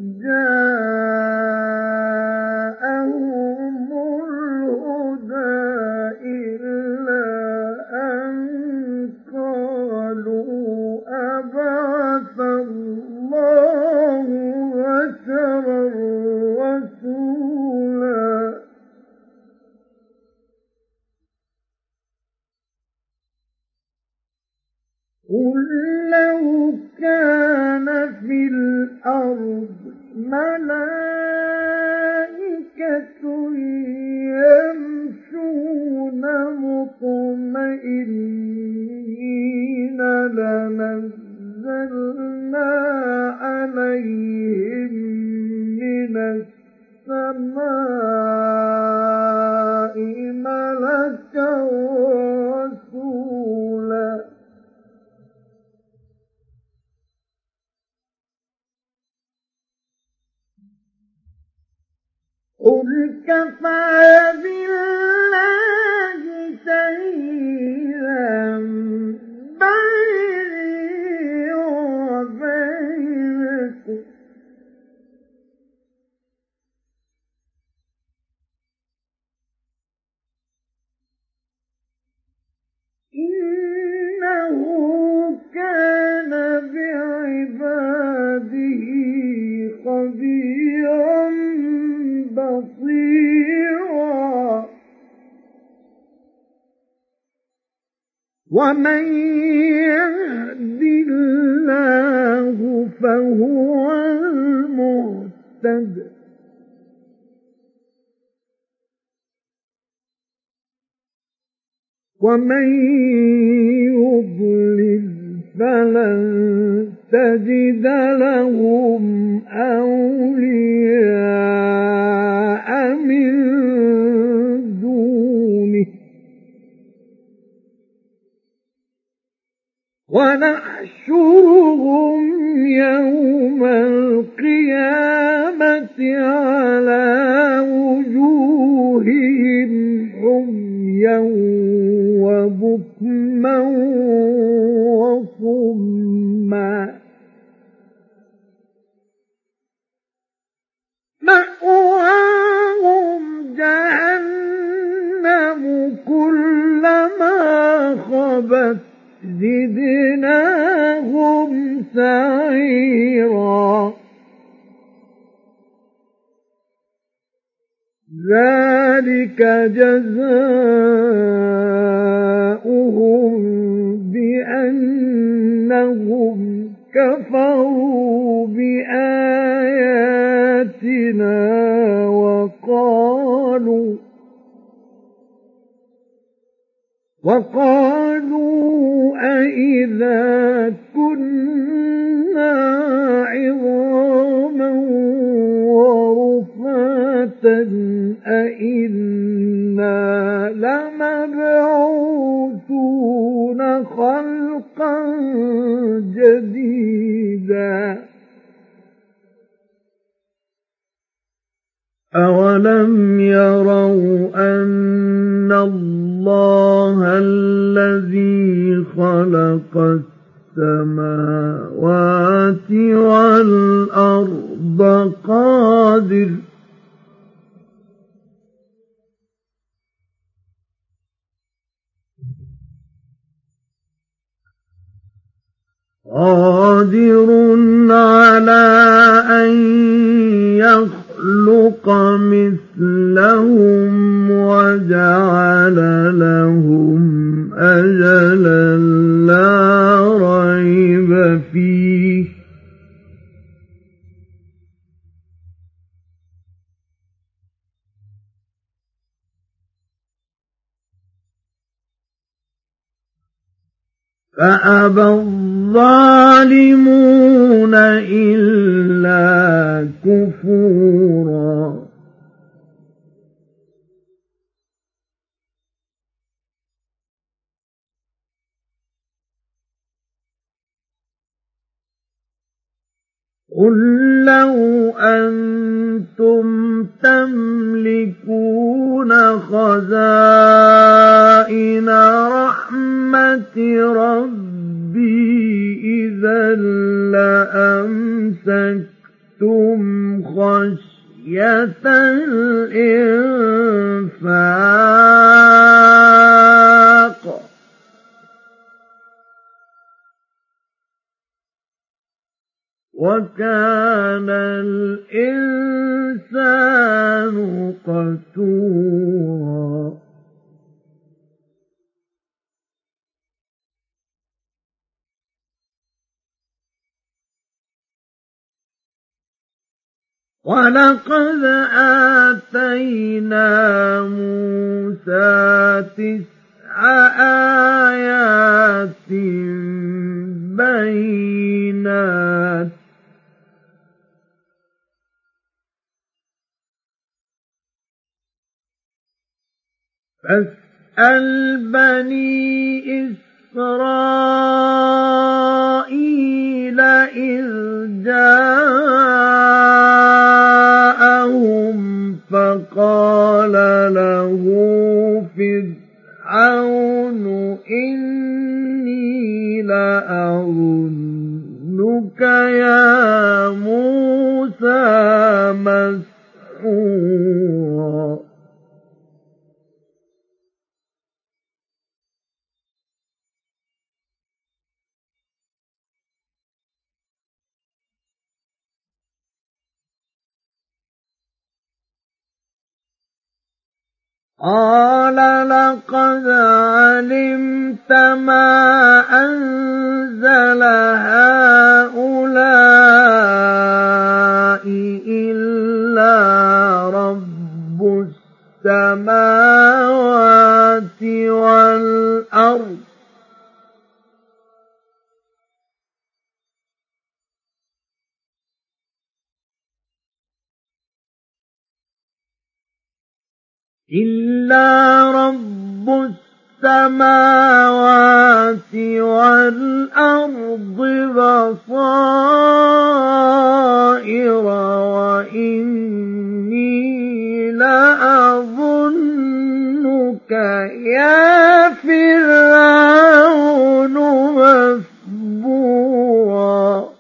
جاءهم الهدى إلا أن قالوا أبعث الله بشرا رسولا قل لو كان في الأرض ملائكة يمشون مطمئنين لنزلنا عليهم من السماء ملكا رسولا قل كفى بالله شهيدا بيني وبينكم إنه كان بعباده خبيرا بصيرا ومن يهد الله فهو المهتد ومن يضلل فلن تجد لهم أولياء من دونه ونحشرهم يوم القيامة على وجوههم عميا وبكما وصما مأواهم جهنم كلما خبت زدناهم سعيرا ذلك جزاؤهم بأنهم كفروا بآياتنا وقالوا وقالوا أئذا كنا عظاما ورفاتا أئنا لمبعوثون خلقا جديدا أولم يروا أن الله الذي خلق السماوات والأرض قادر قادر على أن يخلق مثلهم وجعل لهم أجلا لا ريب فيه فأبى الظالمون إلا كفورا قل لو أنتم تملكون خزائن رحمة ربي إذا لأمسكتم خشية الإنفاق وكان الإنسان قتورا ولقد آتينا موسى تسع آيات بينات فاسأل بني إسرائيل إذ جاءهم فقال له فرعون إني لأظنك يا موسى مسحورا قال لقد علمت ما أنزل هؤلاء إلا رب السماوات والأرض إلا رب السماوات والأرض بصائر وإني لأظنك يا فرعون مثبورا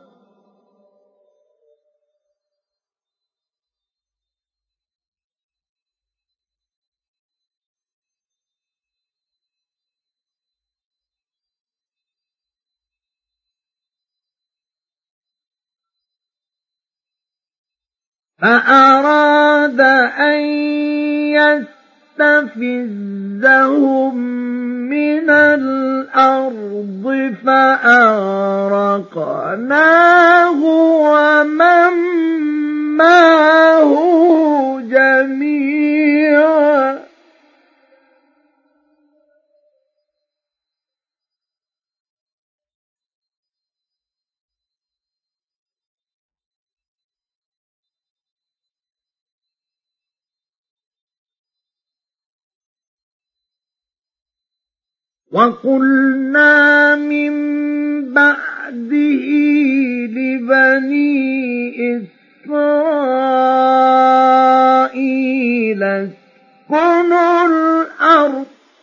فأراد أن يستفزهم من الأرض الأرض فأغرقناه ومن معه جميعا وقلنا من بعده لبني إسرائيل اسكنوا الأرض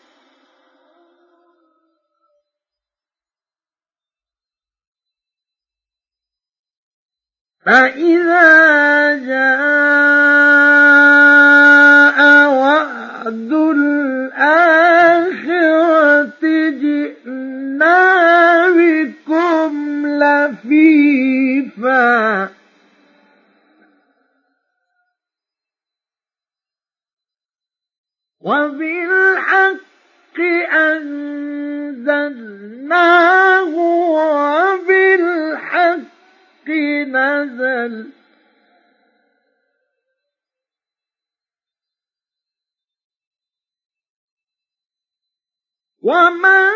فإذا جاء وعد الآخرة جئنا بكم لفيفا وبالحق أنزلناه وبالحق نزل وما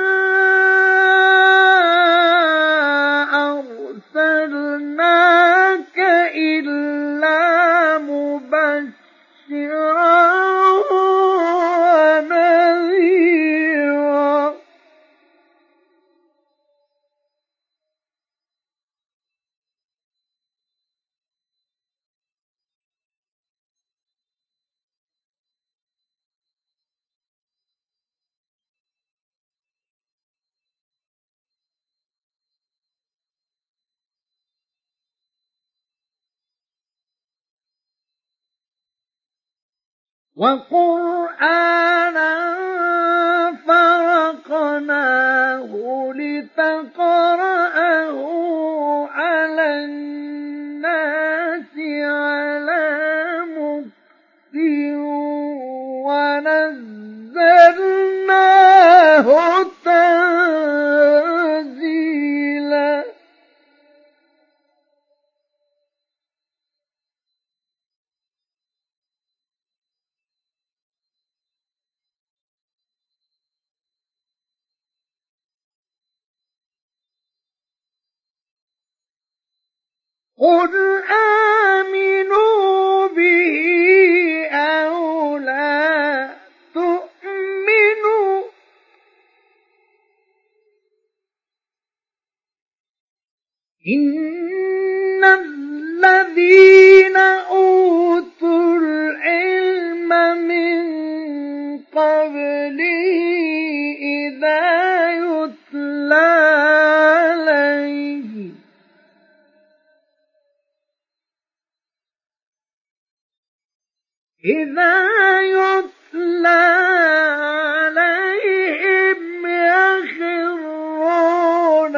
أرسلناك إلا مبشرا ونذيرا وقرآنا فرقناه لتقرأه على الناس على مكث ونزلناه تنزيلا قل آمنوا به أو لا تؤمنوا إن الذين أوتوا العلم من قبله إذا يتلى عليه إذا يتلى عليهم يخرون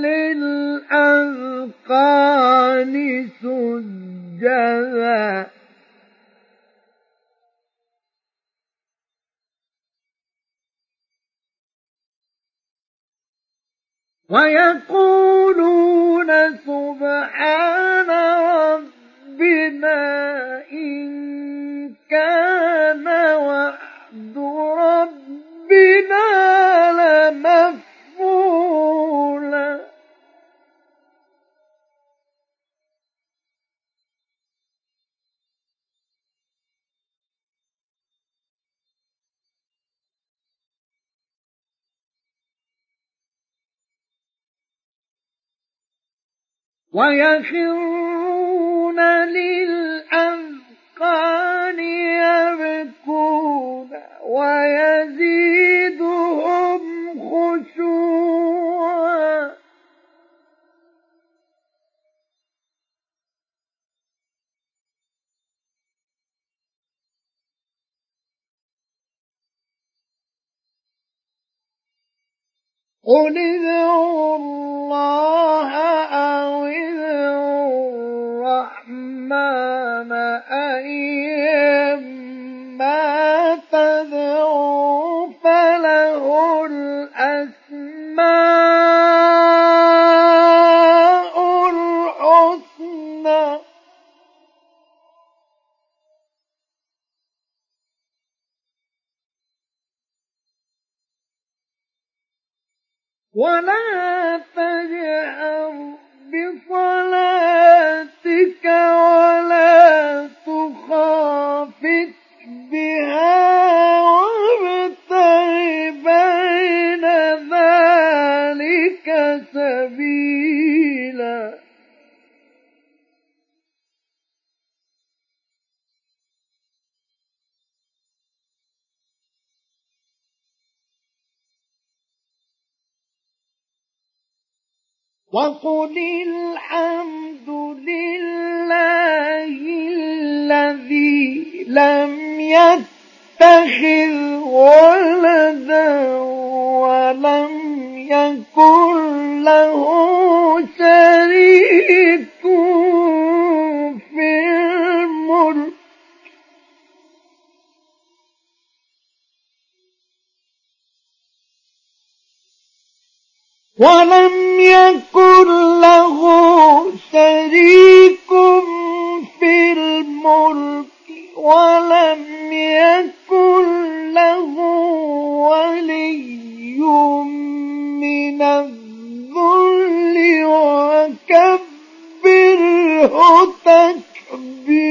للأذقان سجدا ويقولون سبحان ربنا إن كان وعد ربنا لمفعولا ويخرون للأذقان يبكون ويزيدهم خشوعا قل ادعوا الله أو ادعوا الرحمن أيما تدعوا فله الأسماء ولا تجهر بصلاتك ولا تخافت بها وابتغ بين ذلك سبيلا وقل الحمد لله الذي لم يتخذ ولدا ولم يكن له شريك في الملك ولم يكن له شريك في الملك ولم يكن له ولي من الذل وكبره تكبيرا.